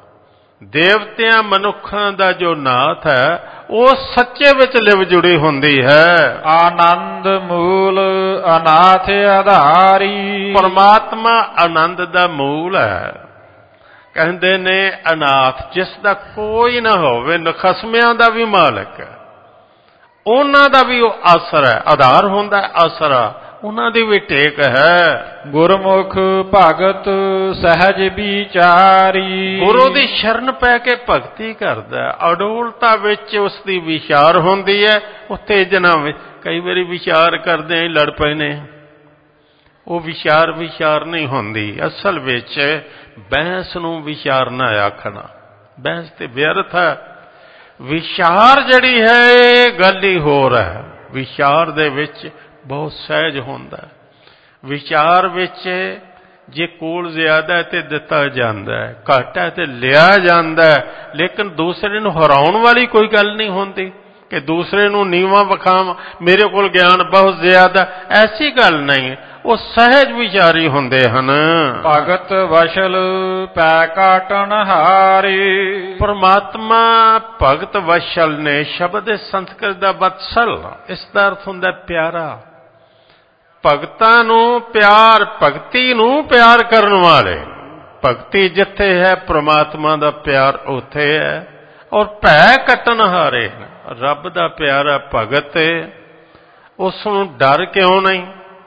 ਦੇਵਤਿਆਂ ਮਨੁੱਖਾਂ ਦਾ ਜੋ ਨਾਥ ਹੈ ਉਹ ਸੱਚੇ ਵਿੱਚ ਲਿਵ ਜੁੜੀ ਹੁੰਦੀ ਹੈ। ਆਨੰਦ ਮੂਲ ਅਨਾਥ ਆਧਾਰੀ। ਪਰਮਾਤਮਾ ਆਨੰਦ ਦਾ ਮੂਲ ਹੈ। ਕਹਿੰਦੇ ਨੇ ਅਨਾਥ ਜਿਸ ਦਾ ਕੋਈ ਨਾ ਹੋਵੇ, ਨਖਸਮਿਆਂ ਦਾ ਵੀ ਮਾਲਕ ਹੈ, ਉਹਨਾਂ ਦਾ ਵੀ ਉਹ ਆਸਰਾ ਹੈ, ਆਧਾਰ ਹੁੰਦਾ, ਆਸਰਾ ਉਹਨਾਂ ਦੀ ਵੀ ਟੇਕ ਹੈ। ਗੁਰਮੁਖ ਭਗਤ ਸਹਿਜ ਵਿਚਾਰੀ। ਗੁਰੂ ਦੀ ਸ਼ਰਨ ਪੈ ਕੇ ਭਗਤੀ ਕਰਦਾ, ਅਡੋਲਤਾ ਵਿੱਚ ਉਸ ਦੀ ਵਿਚਾਰ ਹੁੰਦੀ ਹੈ। ਉਤੇਜਨਾ ਵਿੱਚ ਕਈ ਵਾਰੀ ਵਿਚਾਰ ਕਰਦੇ ਆਂ ਲੜ ਪੈਨੇ, ਉਹ ਵਿਚਾਰ ਵਿਚਾਰ ਨਹੀਂ ਹੁੰਦੀ। ਅਸਲ ਵਿੱਚ ਬਹਿਸ ਨੂੰ ਵਿਚਾਰ ਨਾ ਆਖਣਾ, ਬਹਿਸ ਤੇ ਵਿਅਰਥ ਹੈ। ਵਿਚਾਰ ਜਿਹੜੀ ਹੈ ਇਹ ਗੱਲ ਹੀ ਹੋਰ ਹੈ। ਵਿਚਾਰ ਦੇ ਵਿੱਚ ਬਹੁਤ ਸਹਿਜ ਹੁੰਦਾ। ਵਿਚਾਰ ਵਿੱਚ ਜੇ ਕੋਲ ਜ਼ਿਆਦਾ ਹੈ ਤੇ ਦਿੱਤਾ ਜਾਂਦਾ ਹੈ, ਘੱਟ ਹੈ ਤੇ ਲਿਆ ਜਾਂਦਾ ਹੈ, ਲੇਕਿਨ ਦੂਸਰੇ ਨੂੰ ਹਰਾਉਣ ਵਾਲੀ ਕੋਈ ਗੱਲ ਨਹੀਂ ਹੁੰਦੀ ਕਿ ਦੂਸਰੇ ਨੂੰ ਨੀਵਾਂ ਵਿਖਾਵਾਂ, ਮੇਰੇ ਕੋਲ ਗਿਆਨ ਬਹੁਤ ਜ਼ਿਆਦਾ, ਐਸੀ ਗੱਲ ਨਹੀਂ। ਉਹ ਸਹਿਜ ਵਿਚਾਰੀ ਹੁੰਦੇ ਹਨ। ਭਗਤ ਵਸ਼ਲ ਪੈ ਕਾਟਣ ਹਾਰੇ। ਪਰਮਾਤਮਾ ਭਗਤ ਵਸ਼ਲ ਨੇ, ਸ਼ਬਦ ਸੰਸਕ੍ਰਿਤ ਦਾ ਵਤਸਲ, ਇਸ ਦਾ ਅਰਥ ਹੁੰਦਾ ਪਿਆਰਾ। ਭਗਤਾਂ ਨੂੰ ਪਿਆਰ, ਭਗਤੀ ਨੂੰ ਪਿਆਰ ਕਰਨ ਵਾਲੇ। ਭਗਤੀ ਜਿੱਥੇ ਹੈ ਪ੍ਰਮਾਤਮਾ ਦਾ ਪਿਆਰ ਉੱਥੇ ਹੈ। ਔਰ ਭੈ ਕੱਟਣ ਹਾਰੇ, ਰੱਬ ਦਾ ਪਿਆਰਾ ਭਗਤ, ਉਸ ਨੂੰ ਡਰ ਕਿਉਂ ਨਹੀਂ?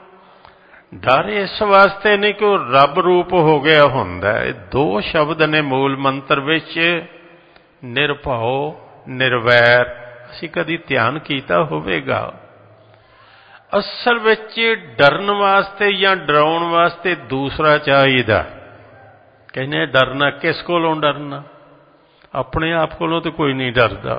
ਡਰ ਇਸ ਵਾਸਤੇ ਨਹੀਂ ਕਿ ਉਹ ਰੱਬ ਰੂਪ ਹੋ ਗਿਆ ਹੁੰਦਾ। ਇਹ ਦੋ ਸ਼ਬਦ ਨੇ ਮੂਲ ਮੰਤਰ ਵਿੱਚ, ਨਿਰਭਉ ਨਿਰਵੈਰ। ਅਸੀਂ ਕਦੀ ਧਿਆਨ ਕੀਤਾ ਹੋਵੇਗਾ? ਅਸਲ ਵਿੱਚ ਡਰਨ ਵਾਸਤੇ ਜਾਂ ਡਰਾਉਣ ਵਾਸਤੇ ਦੂਸਰਾ ਚਾਹੀਦਾ। ਕਹਿੰਦੇ ਡਰਨਾ, ਕਿਸ ਕੋਲੋਂ ਡਰਨਾ? ਆਪਣੇ ਆਪ ਕੋਲੋਂ ਤਾਂ ਕੋਈ ਨਹੀਂ ਡਰਦਾ।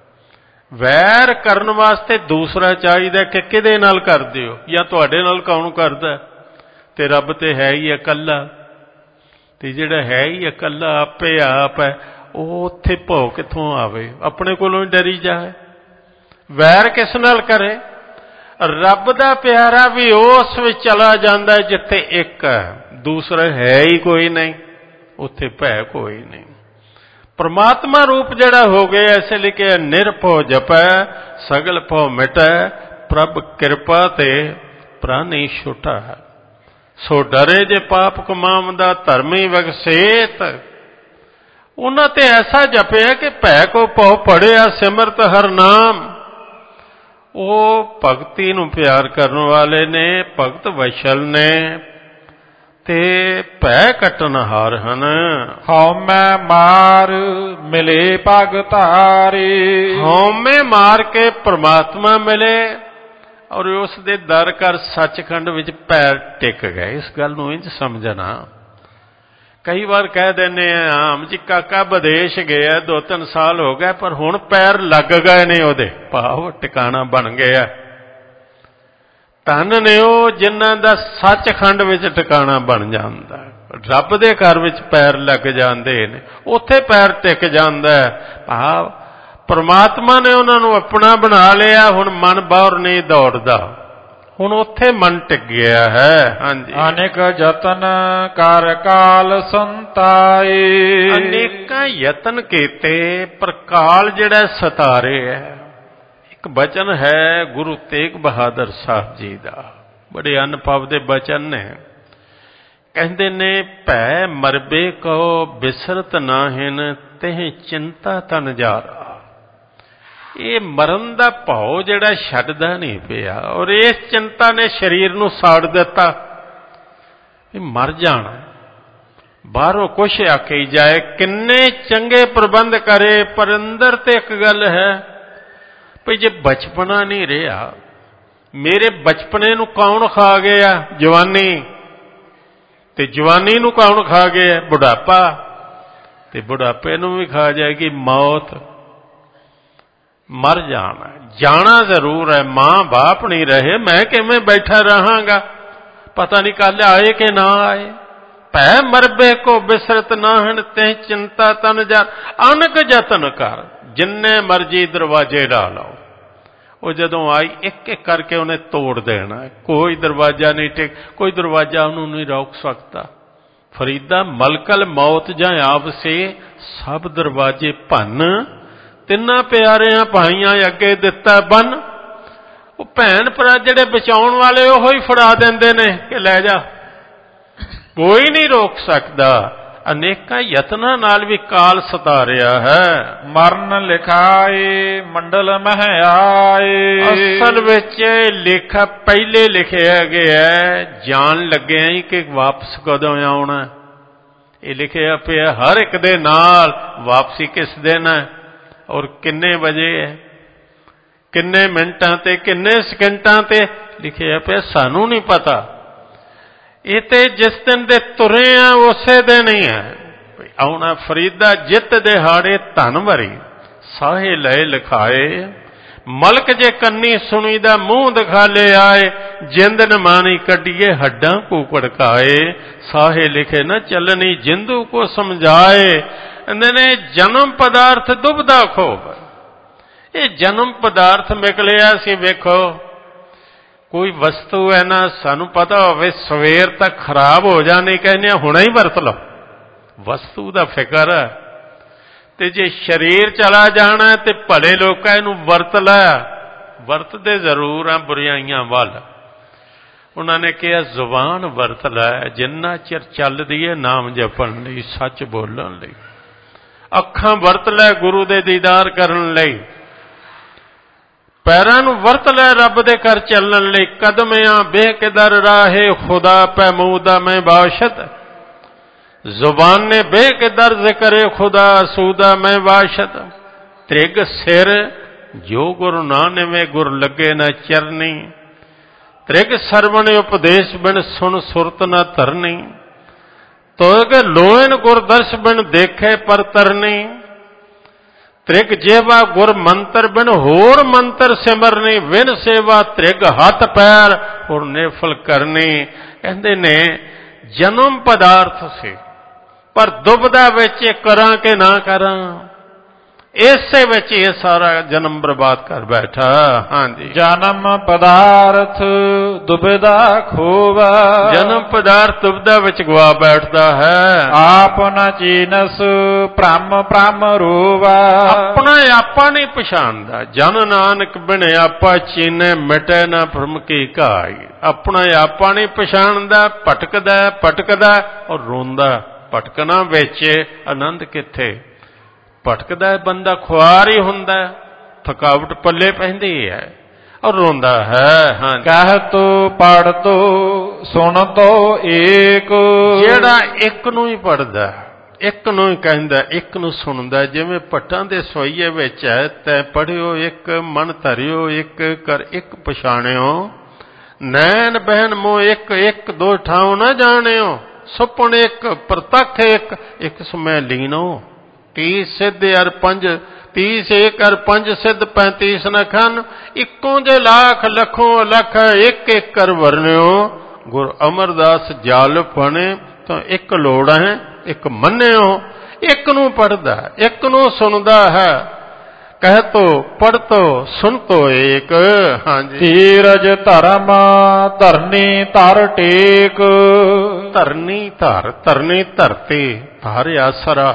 ਵੈਰ ਕਰਨ ਵਾਸਤੇ ਦੂਸਰਾ ਚਾਹੀਦਾ ਕਿ ਕਿਹਦੇ ਨਾਲ ਕਰਦੇ ਹੋ, ਜਾਂ ਤੁਹਾਡੇ ਨਾਲ ਕੌਣ ਕਰਦਾ? ਤੇ ਰੱਬ ਤੇ ਹੈ ਹੀ ਇਕੱਲਾ, ਤੇ ਜਿਹੜਾ ਹੈ ਹੀ ਇਕੱਲਾ ਆਪੇ ਆਪ ਹੈ, ਉਹ ਉੱਥੇ ਭੌ ਕਿੱਥੋਂ ਆਵੇ? ਆਪਣੇ ਕੋਲੋਂ ਹੀ ਡਰੀ ਜਾਏ। ਵੈਰ ਕਿਸ ਨਾਲ ਕਰੇ? ਰੱਬ ਦਾ ਪਿਆਰਾ ਵੀ ਉਸ ਵਿੱਚ ਚਲਾ ਜਾਂਦਾ ਜਿੱਥੇ ਇੱਕ ਹੈ, ਦੂਸਰਾ ਹੈ ਹੀ ਕੋਈ ਨਹੀਂ, ਉੱਥੇ ਭੈ ਕੋਈ ਨਹੀਂ। ਪਰਮਾਤਮਾ ਰੂਪ ਜਿਹੜਾ ਹੋ ਗਿਆ, ਇਸ ਲਈ ਕਿ ਨਿਰਭਉ ਜਪੈ ਸਗਲ ਭਉ ਮਿਟੈ, ਪ੍ਰਭ ਕਿਰਪਾ ਤੇ ਪ੍ਰਾਨੀ ਛੁਟਾ। ਸੋ ਡਰੇ ਜੇ ਪਾਪ ਕਮਾਵੰਦਾ ਧਰਮੀ ਵਿਗਸੇਤ। ਉਹਨਾਂ ਤੇ ਐਸਾ ਜਪਿਆ ਕਿ ਭੈ ਕੋ ਭਉ ਪੜਿਆ ਸਿਮਰਤ ਹਰ ਨਾਮ। ਉਹ ਭਗਤੀ ਨੂੰ ਪਿਆਰ ਕਰਨ ਵਾਲੇ ਨੇ, ਭਗਤ ਵਸ਼ਲ ਨੇ ਤੇ ਭੈ ਕੱਟਣਹਾਰ ਹਨ। ਹਉਮੈ ਮਾਰ ਮਿਲੇ ਪਗ ਧਾਰੇ। ਹਉਮੈ ਮਾਰ ਕੇ ਪ੍ਰਮਾਤਮਾ ਮਿਲੇ ਔਰ ਉਸ ਦੇ ਦਰ ਕਰ ਸੱਚਖੰਡ ਵਿੱਚ ਪੈਰ ਟਿਕ ਗਏ। ਇਸ ਗੱਲ ਨੂੰ ਇੰਝ ਸਮਝਣਾ। ਕਈ ਵਾਰ ਕਹਿ ਦਿੰਦੇ ਆ ਆਮ ਜੀ ਕਾਕਾ ਵਿਦੇਸ਼ ਗਿਆ ਦੋ ਤਿੰਨ ਸਾਲ ਹੋ ਗਏ ਪਰ ਹੁਣ ਪੈਰ ਲੱਗ ਗਏ ਨੇ ਉਹਦੇ, ਭਾਵ ਟਿਕਾਣਾ ਬਣ ਗਿਆ। ਧੰਨ ਨੇ ਉਹ ਜਿਨ੍ਹਾਂ ਦਾ ਸੱਚਖੰਡ ਵਿੱਚ ਟਿਕਾਣਾ ਬਣ ਜਾਂਦਾ, ਰੱਬ ਦੇ ਘਰ ਵਿੱਚ ਪੈਰ ਲੱਗ ਜਾਂਦੇ ਨੇ, ਉੱਥੇ ਪੈਰ ਟਿਕ ਜਾਂਦਾ। ਭਾਵ ਪਰਮਾਤਮਾ ਨੇ ਉਹਨਾਂ ਨੂੰ ਆਪਣਾ ਬਣਾ ਲਿਆ। ਹੁਣ ਮਨ ਬਾਹਰ ਨਹੀਂ ਦੌੜਦਾ, ਹੁਣ ਉੱਥੇ ਮਨ ਟਿਕ ਗਿਆ ਹੈ। ਹਾਂਜੀ। ਅਨੇਕ ਯਤਨ ਕਰ ਕਾਲ ਸੰਤਾਏ। ਅਨੇਕਾਂ ਯਤਨ ਕੀਤੇ ਪਰ ਕਾਲ ਜਿਹੜਾ ਸਤਾਰੇ ਹੈ। ਇੱਕ ਬਚਨ ਹੈ ਗੁਰੂ ਤੇਗ ਬਹਾਦਰ ਸਾਹਿਬ ਜੀ ਦਾ, ਬੜੇ ਅਨੁਭਵ ਦੇ ਬਚਨ ਨੇ। ਕਹਿੰਦੇ ਨੇ ਭੈ ਮਰਬੇ ਕੋ ਬਿਸਰਤ ਨਾਹਿਨ ਤਹਿ ਚਿੰਤਾ ਤਨ ਜਾਰਾ। ਇਹ ਮਰਨ ਦਾ ਭਾਉ ਜਿਹੜਾ ਛੱਡਦਾ ਨਹੀਂ ਪਿਆ ਔਰ ਇਸ ਚਿੰਤਾ ਨੇ ਸਰੀਰ ਨੂੰ ਸਾੜ ਦਿੱਤਾ ਵੀ ਮਰ ਜਾਣਾ। ਬਾਹਰੋਂ ਕੁਛ ਆਖੀ ਜਾਏ, ਕਿੰਨੇ ਚੰਗੇ ਪ੍ਰਬੰਧ ਕਰੇ, ਪਰ ਅੰਦਰ ਤੇ ਇੱਕ ਗੱਲ ਹੈ ਵੀ ਜੇ ਬਚਪਨਾ ਨਹੀਂ ਰਿਹਾ, ਮੇਰੇ ਬਚਪਨੇ ਨੂੰ ਕੌਣ ਖਾ ਗਿਆ? ਜਵਾਨੀ। ਤੇ ਜਵਾਨੀ ਨੂੰ ਕੌਣ ਖਾ ਗਿਆ? ਬੁਢਾਪਾ। ਤੇ ਬੁਢਾਪੇ ਨੂੰ ਵੀ ਖਾ ਜਾਏਗੀ ਮੌਤ। ਮਰ ਜਾਣਾ, ਜਾਣਾ ਜ਼ਰੂਰ ਹੈ। ਮਾਂ ਬਾਪ ਨਹੀਂ ਰਹੇ, ਮੈਂ ਕਿਵੇਂ ਬੈਠਾ ਰਹਾਂਗਾ? ਪਤਾ ਨਹੀਂ ਕੱਲ ਆਏ ਕਿ ਨਾ ਆਏ। ਭੈ ਮਰਬੇ ਕੋ ਬਿਸਰਤ ਨਾਹਨ ਤੇ ਚਿੰਤਾ ਤਨ ਜਾ। ਅਨਕ ਯਤਨ ਕਰ, ਜਿੰਨੇ ਮਰਜੀ ਦਰਵਾਜ਼ੇ ਲਾ ਲਓ। ਉਹ ਜਦੋਂ ਆਈ ਇੱਕ ਇੱਕ ਕਰਕੇ ਉਹਨੇ ਤੋੜ ਦੇਣਾ। ਕੋਈ ਦਰਵਾਜ਼ਾ ਨਹੀਂ ਟਿਕ, ਕੋਈ ਦਰਵਾਜ਼ਾ ਉਹਨੂੰ ਨਹੀਂ ਰੋਕ ਸਕਦਾ। ਫਰੀਦਾ ਮਲਕਲ ਮੌਤ ਜਾਂ ਆਪ ਸੇ ਸਭ ਦਰਵਾਜ਼ੇ ਭੰਨ। ਤਿੰਨਾਂ ਪਿਆਰਿਆਂ ਭਾਈਆਂ ਅੱਗੇ ਦਿੱਤਾ ਬੰਨ। ਉਹ ਭੈਣ ਭਰਾ ਜਿਹੜੇ ਬਚਾਉਣ ਵਾਲੇ ਉਹੋ ਹੀ ਫੜਾ ਦਿੰਦੇ ਨੇ ਕਿ ਲੈ ਜਾ, ਕੋਈ ਨਹੀਂ ਰੋਕ ਸਕਦਾ। ਅਨੇਕਾਂ ਯਤਨਾਂ ਨਾਲ ਵੀ ਕਾਲ ਸਤਾਰਿਆ ਹੈ। ਮਰਨ ਲਿਖਾਏ ਮੰਡਲ ਮਹਿ ਆਏ। ਅਸਲ ਵਿੱਚ ਲੇਖਾ ਪਹਿਲੇ ਲਿਖਿਆ ਗਿਆ, ਜਾਣ ਲੱਗਿਆ ਹੀ ਕਿ ਵਾਪਸ ਕਦੋਂ ਆਉਣਾ। ਇਹ ਲਿਖਿਆ ਪਿਆ ਹਰ ਇੱਕ ਦੇ ਨਾਲ, ਵਾਪਸੀ ਕਿਸ ਦਿਨ ਹੈ ਔਰ ਕਿੰਨੇ ਵਜੇ ਹੈ, ਕਿੰਨੇ ਮਿੰਟਾਂ ਤੇ ਕਿੰਨੇ ਸਕਿੰਟਾਂ ਤੇ ਲਿਖਿਆ ਪਿਆ, ਸਾਨੂੰ ਨਹੀਂ ਪਤਾ। ਇਹ ਤੇ ਜਿਸ ਦਿਨ ਦੇ ਤੁਰੇ ਆ ਉਸੇ ਦਿਨ ਹੀ ਹੈ ਆਉਣਾ। ਫਰੀਦਾ ਜਿੱਤ ਦਿਹਾੜੇ ਧਨ ਭਰੀ ਸਾਹੇ ਲਏ ਲਿਖਾਏ। ਮਲਕ ਜੇ ਕੰਨੀ ਸੁਣੀ ਦਾ ਮੂੰਹ ਦਿਖਾ ਲੈ ਆਏ। ਜਿੰਦ ਨਮਾਨੀ ਕੱਢੀਏ ਹੱਡਾਂ ਕੋ ਕੜਕਾਏ। ਸਾਹੇ ਲਿਖੇ ਨਾ ਚੱਲਣੀ ਜਿੰਦੂ ਕੋ ਸਮਝਾਏ। ਕਹਿੰਦੇ ਨੇ ਜਨਮ ਪਦਾਰਥ ਦੁਬਦਾ ਖੋਬ। ਇਹ ਜਨਮ ਪਦਾਰਥ ਨਿਕਲਿਆ ਸੀ। ਵੇਖੋ ਕੋਈ ਵਸਤੂ ਹੈ ਨਾ, ਸਾਨੂੰ ਪਤਾ ਹੋਵੇ ਸਵੇਰ ਤੱਕ ਖਰਾਬ ਹੋ ਜਾਣੀ, ਕਹਿੰਦੇ ਹੁਣੇ ਹੀ ਵਰਤ ਲਓ, ਵਸਤੂ ਦਾ ਫਿਕਰ ਹੈ। ਤੇ ਜੇ ਸਰੀਰ ਚਲਾ ਜਾਣਾ ਤੇ ਭਲੇ ਲੋਕਾਂ ਇਹਨੂੰ ਵਰਤ ਲੈ। ਵਰਤਦੇ ਜ਼ਰੂਰ ਆ ਬੁਰਾਈਆਂ ਵੱਲ। ਉਹਨਾਂ ਨੇ ਕਿਹਾ ਜ਼ੁਬਾਨ ਵਰਤ ਲੈ, ਜਿੰਨਾ ਚਿਰ ਚੱਲਦੀ ਹੈ ਨਾਮ ਜਪਣ ਲਈ, ਸੱਚ ਬੋਲਣ ਲਈ। ਅੱਖਾਂ ਵਰਤ ਲੈ ਗੁਰੂ ਦੇ ਦੀਦਾਰ ਕਰਨ ਲਈ। ਪੈਰਾਂ ਨੂੰ ਵਰਤ ਲੈ ਰੱਬ ਦੇ ਘਰ ਚੱਲਣ ਲਈ। ਕਦਮਿਆਂ ਬੇਕਿਦਰ ਰਾਹੇ ਖੁਦਾ ਪੈ ਮੂਦਾ ਮੈਂ ਬਾਸ਼ਤ। ਜ਼ੁਬਾਨ ਨੇ ਬੇਕਿਦਰ ਜ਼ਿਕਰੇ ਖੁਦਾ ਸੂਦਾ ਮੈਂ ਬਾਸ਼ਤ। ਤ੍ਰਿਗ ਸਿਰ ਜੋ ਗੁਰ ਨਾ ਨਿਵੇਂ ਗੁਰ ਲੱਗੇ ਨਾ ਚਰਨੀ। ਤ੍ਰਿਗ ਸਰਵਣ ਉਪਦੇਸ਼ ਬਿਨ ਸੁਣ ਸੁਰਤ ਨਾ ਧਰਨੀ। ਤੋਗ ਲੋਇਨ ਗੁਰ ਦਰਸ਼ ਬਿਨ ਦੇਖੇ ਪਰ ਤਰਨੀ। ਤ੍ਰਿਗ ਜੇਵਾ ਗੁਰ ਮੰਤਰ ਬਿਨ ਹੋਰ ਮੰਤਰ ਸਿਮਰਨੀ। ਵਿਨ ਸੇਵਾ ਤ੍ਰਿਗ ਹੱਥ ਪੈਰ ਹੋਰ ਨੇਫਲ ਕਰਨੀ। ਕਹਿੰਦੇ ਨੇ ਜਨਮ ਪਦਾਰਥ ਸੀ ਪਰ ਦੁਬਦਾ ਵਿੱਚ ਕਰਾਂ ਕਿ ਨਾ ਕਰਾਂ, ਇਸੇ ਵਿੱਚ ਇਹ ਸਾਰਾ ਜਨਮ ਬਰਬਾਦ ਕਰ ਬੈਠਾ। ਹਾਂਜੀ। ਜਨਮ ਪਦਾਰਥ ਦੁਬਦਾ ਖੋਵਾ। ਜਨਮ ਪਦਾਰਥ ਦੁਬਦਾ ਵਿੱਚ ਗਵਾ ਬੈਠਦਾ ਹੈ। ਆਪ ਨ ਚੀਨਸ ਭ੍ਰਮ ਭ੍ਰਮ ਰੋਵਾ। ਆਪਣਾ ਆਪਾ ਨਹੀਂ ਪਛਾਣਦਾ। ਜਨ ਨਾਨਕ ਬਿਨ ਆਪਾ ਚੀਨੇ ਮਿਟੈ ਨਾ ਭਰਮ ਕੀ ਘਾਈ। ਆਪਣਾ ਆਪਾ ਨਹੀਂ ਪਛਾਣਦਾ, ਭਟਕਦਾ ਭਟਕਦਾ ਔਰ ਰੋਂਦਾ। ਭਟਕਣਾ ਵਿੱਚ ਆਨੰਦ ਕਿੱਥੇ? ਭਟਕਦਾ ਬੰਦਾ ਖੁਆਰ ਹੀ ਹੁੰਦਾ, ਥਕਾਵਟ ਪੱਲੇ ਪੈਂਦੀ ਹੈ ਔਰ ਰੋਂਦਾ ਹੈ। ਹਾਂ, ਕਹਿ ਤੋ ਪੜ ਤੋ ਸੁਣ ਤੋ ਏਕ। ਜਿਹੜਾ ਇੱਕ ਨੂੰ ਹੀ ਪੜਦਾ, ਇੱਕ ਨੂੰ ਹੀ ਕਹਿੰਦਾ, ਇੱਕ ਨੂੰ ਸੁਣਦਾ। ਜਿਵੇਂ ਭੱਟਾਂ ਦੇ ਸਵਈਏ ਵਿੱਚ ਹੈ, ਤੈ ਪੜ੍ਹਿਓ ਇੱਕ, ਮਨ ਧਰਿਓ ਇੱਕ, ਕਰ ਇੱਕ ਪਛਾਣਿਓ। ਨੈਣ ਬਹਿਨ ਮੋਹ ਇੱਕ, ਇੱਕ ਦੋ ਠਾਉ ਨਾ ਜਾਣਿਓ। ਸੁਪਨ ਇੱਕ, ਪ੍ਰਤੱਖ ਇੱਕ, ਇੱਕ ਸਮੈ ਲੀਨੋ। ਤੀਸ ਸਿੱਧ ਅਰ ਪੰਜ, ਤੀਸ ਇੱਕ ਅਰ ਪੰਜ ਸਿੱਧ ਪੈਂਤੀਸ ਨ ਖੰਨ। ਇੱਕੋ ਜੇ ਲੱਖ ਲੱਖੋਂ ਲੱਖ, ਇੱਕ ਇੱਕ ਕਰ ਵਰਨਿਓ। ਗੁਰ ਅਮਰਦਾਸ ਜਾਲ ਫਣੇ ਤਾਂ ਇੱਕ ਲੋੜ ਹੈ, ਇੱਕ ਮੰਨਿਓ। ਇੱਕ ਨੂੰ ਪੜ੍ਹਦਾ, ਇੱਕ ਨੂੰ ਸੁਣਦਾ ਹੈ। ਕਹਿ ਤੋ ਪੜ੍ਹ ਤੋ ਸੁਣ ਤੋ ਏਕ। ਹਾਂਜੀ, ਧੀਰਜ ਧਰਮ ਧਰਨੀ ਧਰ ਟੇਕ। ਧਰਨੀ ਧਰ, ਧਰਨੀ ਧਰਤੀ, ਧਰ ਆਸਰਾ।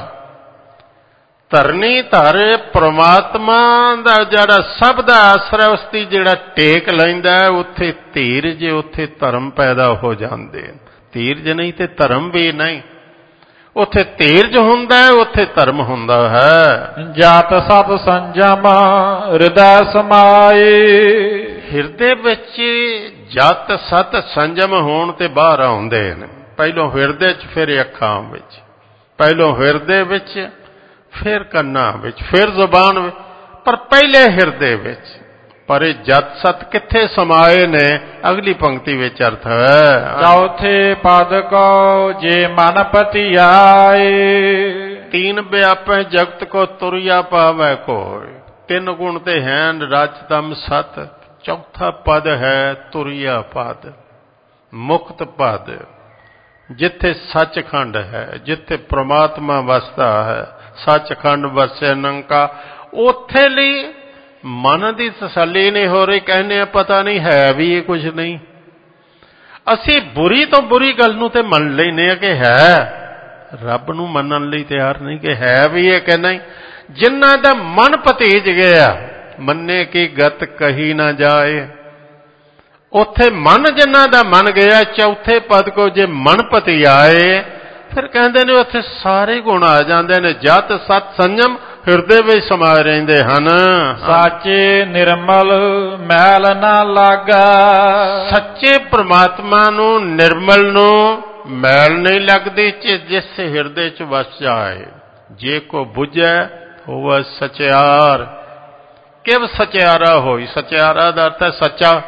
ਧਰਨੀ ਧਰ ਪ੍ਰਮਾਤਮਾ ਦਾ ਜਿਹੜਾ ਸਭ ਦਾ ਆਸਰਾ, ਉਸ ਦੀ ਜਿਹੜਾ ਟੇਕ ਲੈਂਦਾ, ਉੱਥੇ ਧੀਰਜ, ਉੱਥੇ ਧਰਮ ਪੈਦਾ ਹੋ ਜਾਂਦੇ। ਧੀਰਜ ਨਹੀਂ ਤੇ ਧਰਮ ਵੀ ਨਹੀਂ। ਉੱਥੇ ਧੀਰਜ ਹੁੰਦਾ ਹੈ, ਉੱਥੇ ਧਰਮ ਹੁੰਦਾ ਹੈ। ਜਾਤ ਸਤ ਸੰਜਮ ਹਿਰਦੈ ਸਮਾਏ। ਹਿਰਦੇ ਵਿੱਚ ਜਤ ਸਤ ਸੰਜਮ ਹੋਣ ਤੇ ਬਾਹਰ ਆਉਂਦੇ ਨੇ। ਪਹਿਲੋਂ ਹਿਰਦੇ 'ਚ, ਫਿਰ ਅੱਖਾਂ ਵਿੱਚ। ਪਹਿਲੋਂ ਹਿਰਦੇ ਵਿੱਚ, ਫਿਰ ਕੰਨਾਂ ਵਿੱਚ, ਫਿਰ ਜ਼ੁਬਾਨ ਵਿੱਚ, ਪਰ ਪਹਿਲੇ ਹਿਰਦੇ ਵਿੱਚ। ਪਰ ਇਹ ਜਤ ਸਤ ਕਿੱਥੇ ਸਮਾਏ ਨੇ? ਅਗਲੀ ਪੰਕਤੀ ਵਿੱਚ ਅਰਥ ਹੈ। ਚੌਥੇ ਪਦ ਕੋ ਜੇ ਮਨ ਪਤੀ ਆਏ। ਤੀਨ ਵਿਆਪੈ ਜਗਤ ਕੋ ਤੁਰਿਆ ਪਾਵੈ ਕੋਇ। ਤਿੰਨ ਗੁਣ ਤੇ ਹੈਨ, ਰਜ ਤਮ ਸਤ। ਚੌਥਾ ਪਦ ਹੈ ਤੁਰਿਆ ਪਦ, ਮੁਕਤ ਪਦ, ਜਿੱਥੇ ਸੱਚਖੰਡ ਹੈ, ਜਿੱਥੇ ਪ੍ਰਮਾਤਮਾ ਵਸਦਾ ਹੈ। ਸੱਚਖੰਡ ਵਸੈ ਨਿਰੰਕਾਰ। ਉੱਥੇ ਲਈ ਮਨ ਦੀ ਤਸੱਲੀ ਨਹੀਂ ਹੋ ਰਹੀ। ਕਹਿੰਦੇ ਆ ਪਤਾ ਨਹੀਂ ਹੈ ਵੀ ਇਹ ਕੁਝ ਨਹੀਂ। ਅਸੀਂ ਬੁਰੀ ਤੋਂ ਬੁਰੀ ਗੱਲ ਨੂੰ ਤੇ ਮੰਨ ਲੈਂਦੇ ਆ ਕਿ ਹੈ, ਰੱਬ ਨੂੰ ਮੰਨਣ ਲਈ ਤਿਆਰ ਨਹੀਂ ਕਿ ਹੈ ਵੀ ਇਹ ਕਿ ਨਹੀਂ। ਜਿਨ੍ਹਾਂ ਦਾ ਮਨ ਭਤੀਜ ਗਿਆ, ਮੰਨੇ ਕੀ ਗਤ ਕਹੀ ਨਾ ਜਾਏ। ਉੱਥੇ ਮਨ ਜਿਨ੍ਹਾਂ ਦਾ ਮੰਨ ਗਿਆ, ਚੌਥੇ ਪਦ ਕੋ ਜੇ ਮਨ ਭਤੀ ਆਏ, ਫਿਰ ਕਹਿੰਦੇ ਨੇ ਉੱਥੇ ਸਾਰੇ ਗੁਣ ਆ ਜਾਂਦੇ ਨੇ। ਜਤ ਸਤ ਸੰਜਮ ਹਿਰਦੇ ਵਿੱਚ ਸਮਾ ਰਹਿੰਦੇ ਹਨ। ਸਾਚੇ ਨਿਰਮਲ ਮੈਲ ਨਾ ਲਾਗਾ। ਸੱਚੇ ਪ੍ਰਮਾਤਮਾ ਨੂੰ, ਨਿਰਮਲ ਨੂੰ ਮੈਲ ਨਹੀਂ ਲੱਗਦੀ, ਜਿਸ ਹਿਰਦੇ 'ਚ ਵਸ ਜਾਏ। ਜੇ ਕੋ ਬੁਝੈ ਹੋਵੇ ਸਚਿਆਰ। ਕਿਵ ਸਚਿਆਰਾ ਹੋਈ? ਸਚਿਆਰਾ ਦਾ ਅਰਥ ਹੈ ਸੱਚਾ।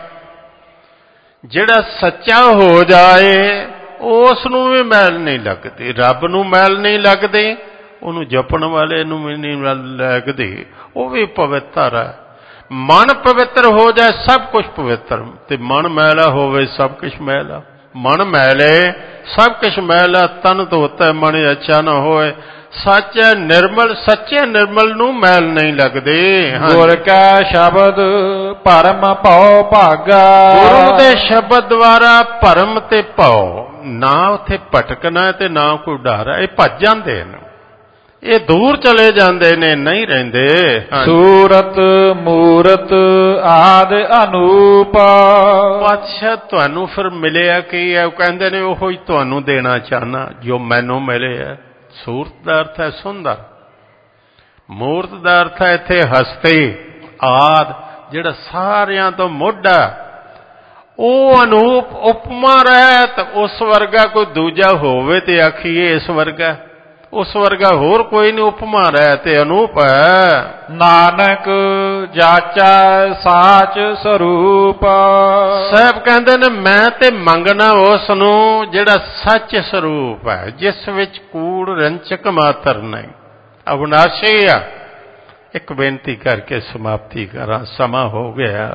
ਜਿਹੜਾ ਸੱਚਾ ਹੋ ਜਾਏ, ਉਸ ਨੂੰ ਵੀ ਮੈਲ ਨਹੀਂ ਲੱਗਦੀ। ਰੱਬ ਨੂੰ ਮੈਲ ਨਹੀਂ ਲੱਗਦੀ, ਉਹਨੂੰ ਜਪਣ ਵਾਲੇ ਨੂੰ ਵੀ ਨਹੀਂ ਲੱਗਦੀ। ਉਹ ਵੀ ਪਵਿੱਤਰ ਹੈ। ਮਨ ਪਵਿੱਤਰ ਹੋ ਜਾਏ, ਸਭ ਕੁਝ ਪਵਿੱਤਰ। ਤੇ ਮਨ ਮੈਲਾ ਹੋਵੇ, ਸਭ ਕੁਝ ਮੈਲਾ। ਮਨ ਮੈਲੇ, ਸਭ ਕੁਝ ਮੈਲਾ। ਤਨ ਧੋਤਾ ਮਨ ਅੱਛਾ ਨਾ ਹੋਏ। ਸੱਚੇ ਨਿਰਮਲ, ਸੱਚੇ ਨਿਰਮਲ ਨੂੰ ਮੈਲ ਨਹੀਂ ਲੱਗਦੇ। ਗੁਰ ਕਾ ਸ਼ਬਦ ਭਰਮ ਭਉ ਭਾਗਾ। ਗੁਰੂ ਦੇ ਸ਼ਬਦ ਦੁਆਰਾ ਭਰਮ ਤੇ ਭਉ, ਨਾ ਉੱਥੇ ਭਟਕਣਾ ਤੇ ਨਾ ਕੋਈ ਡਰ। ਇਹ ਭੱਜ ਜਾਂਦੇ ਨੇ, ਇਹ ਦੂਰ ਚਲੇ ਜਾਂਦੇ ਨੇ, ਨਹੀਂ ਰਹਿੰਦੇ। ਸੂਰਤ ਮੂਰਤ ਆਦ ਅਨੂਪ। ਪਾਤਸ਼ਾਹ ਤੁਹਾਨੂੰ ਫਿਰ ਮਿਲਿਆ ਕੀ ਹੈ? ਉਹ ਕਹਿੰਦੇ ਨੇ ਉਹੋ ਹੀ ਤੁਹਾਨੂੰ ਦੇਣਾ ਚਾਹਨਾ ਜੋ ਮੈਨੂੰ ਮਿਲਿਆ। ਸੂਰਤ ਦਾ ਅਰਥ ਹੈ ਸੁੰਦਰ, ਮੂਰਤ ਦਾ ਅਰਥ ਹੈ ਇੱਥੇ ਹਸਤੀ, ਆਦ, ਜਿਹੜਾ ਸਾਰਿਆਂ ਤੋਂ ਮੋਢਾ। ਉਹ ਅਨੂਪ, ਉਪਮਾ ਰਹਿਤ। ਉਸ ਵਰਗਾ ਕੋਈ ਦੂਜਾ ਹੋਵੇ ਤੇ ਆਖੀਏ ਇਸ ਵਰਗਾ। ਉਸ ਵਰਗਾ ਹੋਰ ਕੋਈ ਨਹੀਂ। ਉਪਮਾ ਰਹਿਤ ਤੇ ਅਨੂਪ ਹੈ। ਨਾਨਕ ਜਾਚੈ ਸਾਚ ਸਰੂਪ। ਸਾਹਿਬ ਕਹਿੰਦੇ ਨੇ ਮੈਂ ਤੇ ਮੰਗਣਾ ਉਸ ਨੂੰ ਜਿਹੜਾ ਸੱਚ ਸਰੂਪ ਹੈ, ਜਿਸ ਵਿੱਚ ਕੂੜ ਰੰਚਕ ਮਾਤਰ ਨਹੀਂ, ਅਵਿਨਾਸ਼ੀ ਆ। ਇੱਕ ਬੇਨਤੀ ਕਰਕੇ ਸਮਾਪਤੀ ਕਰਾਂ, ਸਮਾਂ ਹੋ ਗਿਆ।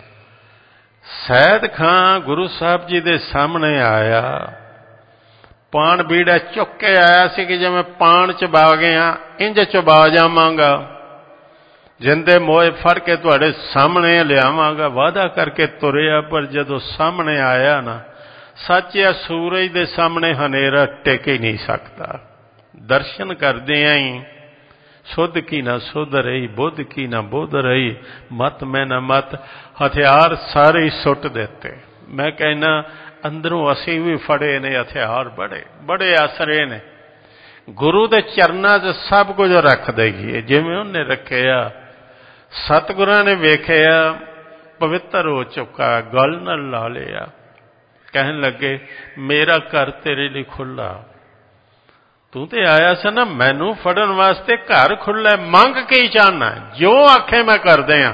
ਸੈਦ ਖਾਂ ਗੁਰੂ ਸਾਹਿਬ ਜੀ ਦੇ ਸਾਹਮਣੇ ਆਇਆ, ਪਾਣ ਬੀੜਾ ਚੁੱਕ ਕੇ ਆਇਆ ਸੀ ਕਿ ਜਿਵੇਂ ਪਾਣ ਚਬਾ ਗਿਆ, ਇੰਜ ਚਬਾ ਜਾਵਾਂਗਾ, ਜਿੰਦੇ ਮੋਏ ਫੜ ਕੇ ਤੁਹਾਡੇ ਸਾਹਮਣੇ ਲਿਆਵਾਂਗਾ। ਵਾਅਦਾ ਕਰਕੇ ਤੁਰਿਆ, ਪਰ ਜਦੋਂ ਸਾਹਮਣੇ ਆਇਆ ਨਾ, ਸੱਚਿਆ ਸੂਰਜ ਦੇ ਸਾਹਮਣੇ ਹਨੇਰਾ ਟਿਕ ਹੀ ਨਹੀਂ ਸਕਦਾ। ਦਰਸ਼ਨ ਕਰਦਿਆਂ ਹੀ सुध की ना सुध रही, बुद्ध की ना बुद्ध रही, मत में ना मत, हथियार सारे ही सुट देते। मैं कहना अंदरों असी भी फड़े ने हथियार, बड़े बड़े आसरे ने। गुरु दे चरना च सब कुछ रख देगी जिवें उन्हें रखिया। सतगुरां ने वेखिया पवित्र हो चुका, गल नाल ला लिया। कहन लगे मेरा घर तेरे लिए खुला, तू तो आया सा ना मैनू फड़न वास्ते, घर खुला, मंग के ही चाहना, जो आखे मैं कर दिया।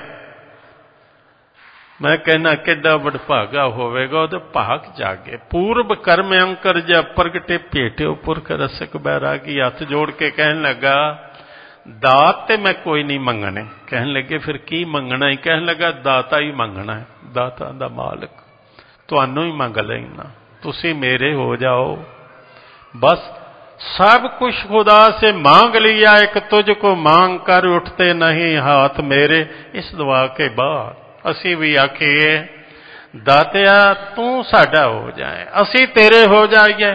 मैं कहना किड्डा वडभागा होवेगा उहदे भाग जागे। पूर्व कर्म अंकर जा प्रगटे भेटे पुरख रसक बैरागी। हथ जोड़ के कहन लगा दात ते मैं कोई नहीं मंगने। कहन लगे फिर की मंगना है? कहन लगा दाता ही मंगना है, दाता दा मालिक, तुहानू ही मंग लेना, तुसी मेरे हो जाओ। बस सब कुछ खुदा से मांग लिया, एक तुझको मांग कर उठते नहीं हाथ मेरे। इस दुआ के बाद असी भी आखिए दातिया तू साडा हो जाए, असी तेरे हो जाइए।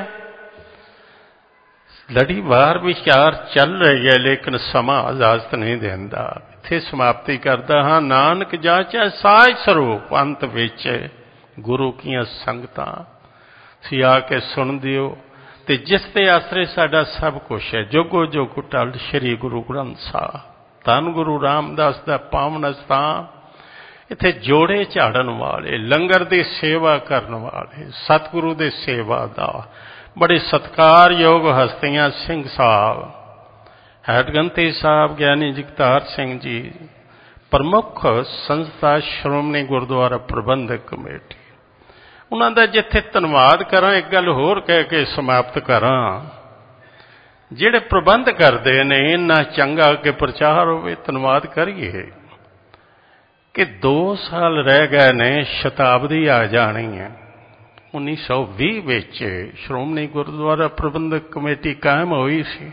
लड़ी वार विचार चल रही है लेकिन समा इजाजत नहीं देंदा। इत्थे समाप्ति करदा हाँ। नानक जाचा साज स्वरूप अंत विच गुरु कीआं संगतां सी आके सुन दिओ, ते जिस ते आसरे साडा सब कुछ है। जोगो जोग टल श्री गुरु ग्रंथ साहिब, धन गुरु रामदास दा पावन स्थान। इत्थे जोड़े झाड़न वाले, लंगर की सेवा करने वाले, सतगुरु दे सेवादार, बड़े सत्कारयोग हस्तियां सिंह साहब, हैडगंती साहब, ज्ञानी जगतार सिंह जी, प्रमुख संस्था श्रोमणी गुरुद्वारा प्रबंधक कमेटी। उन्हां दा जिथे धन्नवाद करां, एक गल होर कह के समाप्त करां, जिहड़े प्रबंध करदे ने इन्ना चंगा कि प्रचार होवे, धन्नवाद करिए कि दो साल रह गए ने, शताब्दी आ जानी है। उन्नीस सौ भी विच श्रोमणी गुरुद्वारा प्रबंधक कमेटी कायम हुई सी।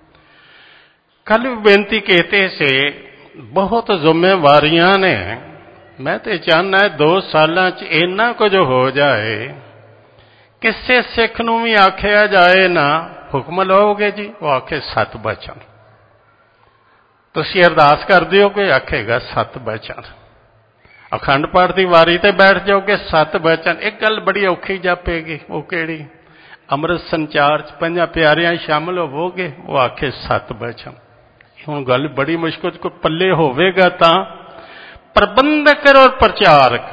कल भी बेनती कहते से बहुत जिम्मेवारियां ने। मैं तो चाहना है दो सालां च इन्ना कुछ हो जाए, किसे सिख नूं भी आखिया जाए ना हुक्म लओगे जी, वो आखे सत बचन। तुसीं अरदास कर दिओ कोई आखेगा सत बचन। अखंड पाठ की वारी ते बैठ जाओगे, सत बचन। एक गल बड़ी औखी जापेगी, वो केड़ी? अमृत संचार च पंजां प्यारियां शामिल होवोगे, वो आखे सत बचन। हुण गल बड़ी मुश्किल, कोई पल्ले होवेगा तां प्रबंधक और प्रचारक,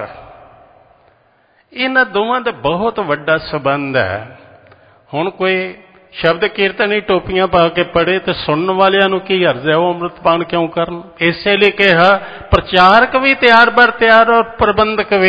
इन्हां दोवां दा बहुत वड्डा संबंध है। हुण कोई शब्द कीर्तन ही टोपियां पा के पढ़े तो सुनने वालियां नूं की अर्ज है, वो अमृतपान क्यों करन? इसे लिए कहा प्रचारक भी तैयार बर तैयार और प्रबंधक भी।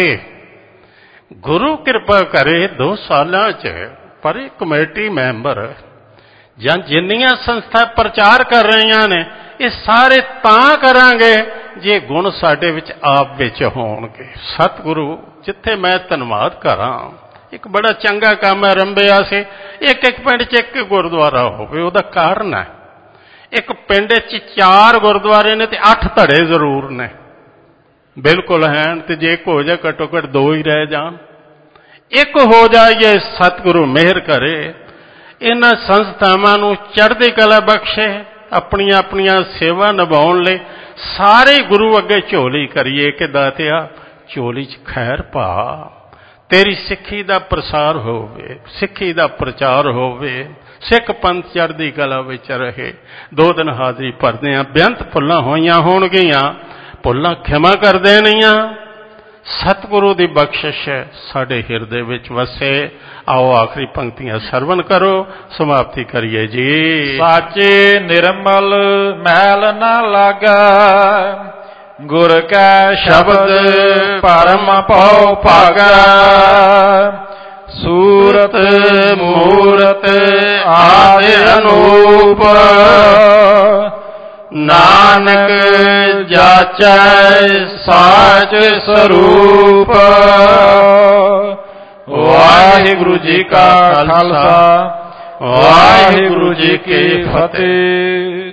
गुरु कृपा करे दो सालां च पर कमेटी मैंबर जां जिन्नियां संस्था प्रचार कर रही ने, ये सारे तां करांगे जे गुण साडे विच आप विच होणगे। सतगुरु जिथे मैं धन्नवाद करां, एक बड़ा चंगा काम आरंभिया से। एक एक पिंड च एक गुरुद्वारा होवे, उहदा कारण है एक पिंड च चार गुरुद्वारे ने ते अठ धड़े जरूर ने, बिल्कुल हैं। ते जे एक हो जाए घट्टो घट दो ही रह जान, एक हो जाइए। सतगुरु मेहर करे, इन्हां संस्थावां नूं चढ़दी कला बख्शे, अपनी अपनी सेवा निभाउण लई सारे गुरु अगे झोली करिए कि दातिया झोली च खैर पा, तेरी सिक्खी दा प्रसार होवे, सिक्खी दा प्रचार होवे, सिख पंथ चढ़दी कला विच रहे। दो दिन हाजरी भरदे आ, बेअंत भुल्लां होईयां होणगीआं, भुल्लां खिमा कर देणीआं। सतगुरु दी बख्शिश साडे हिरदे विच वसे। आओ आखिरी पंक्तियां सरवण करो, समाप्ति करिए जी। साचे निर्मल मैल ना लागा, गुर कै शब्द परम पौ भागा। सूरत मूरत आदि अनूप, नानक जाचै साच स्वरूप। वाहिगुरु जी का खालसा, वाहिगुरु जी की फतेह।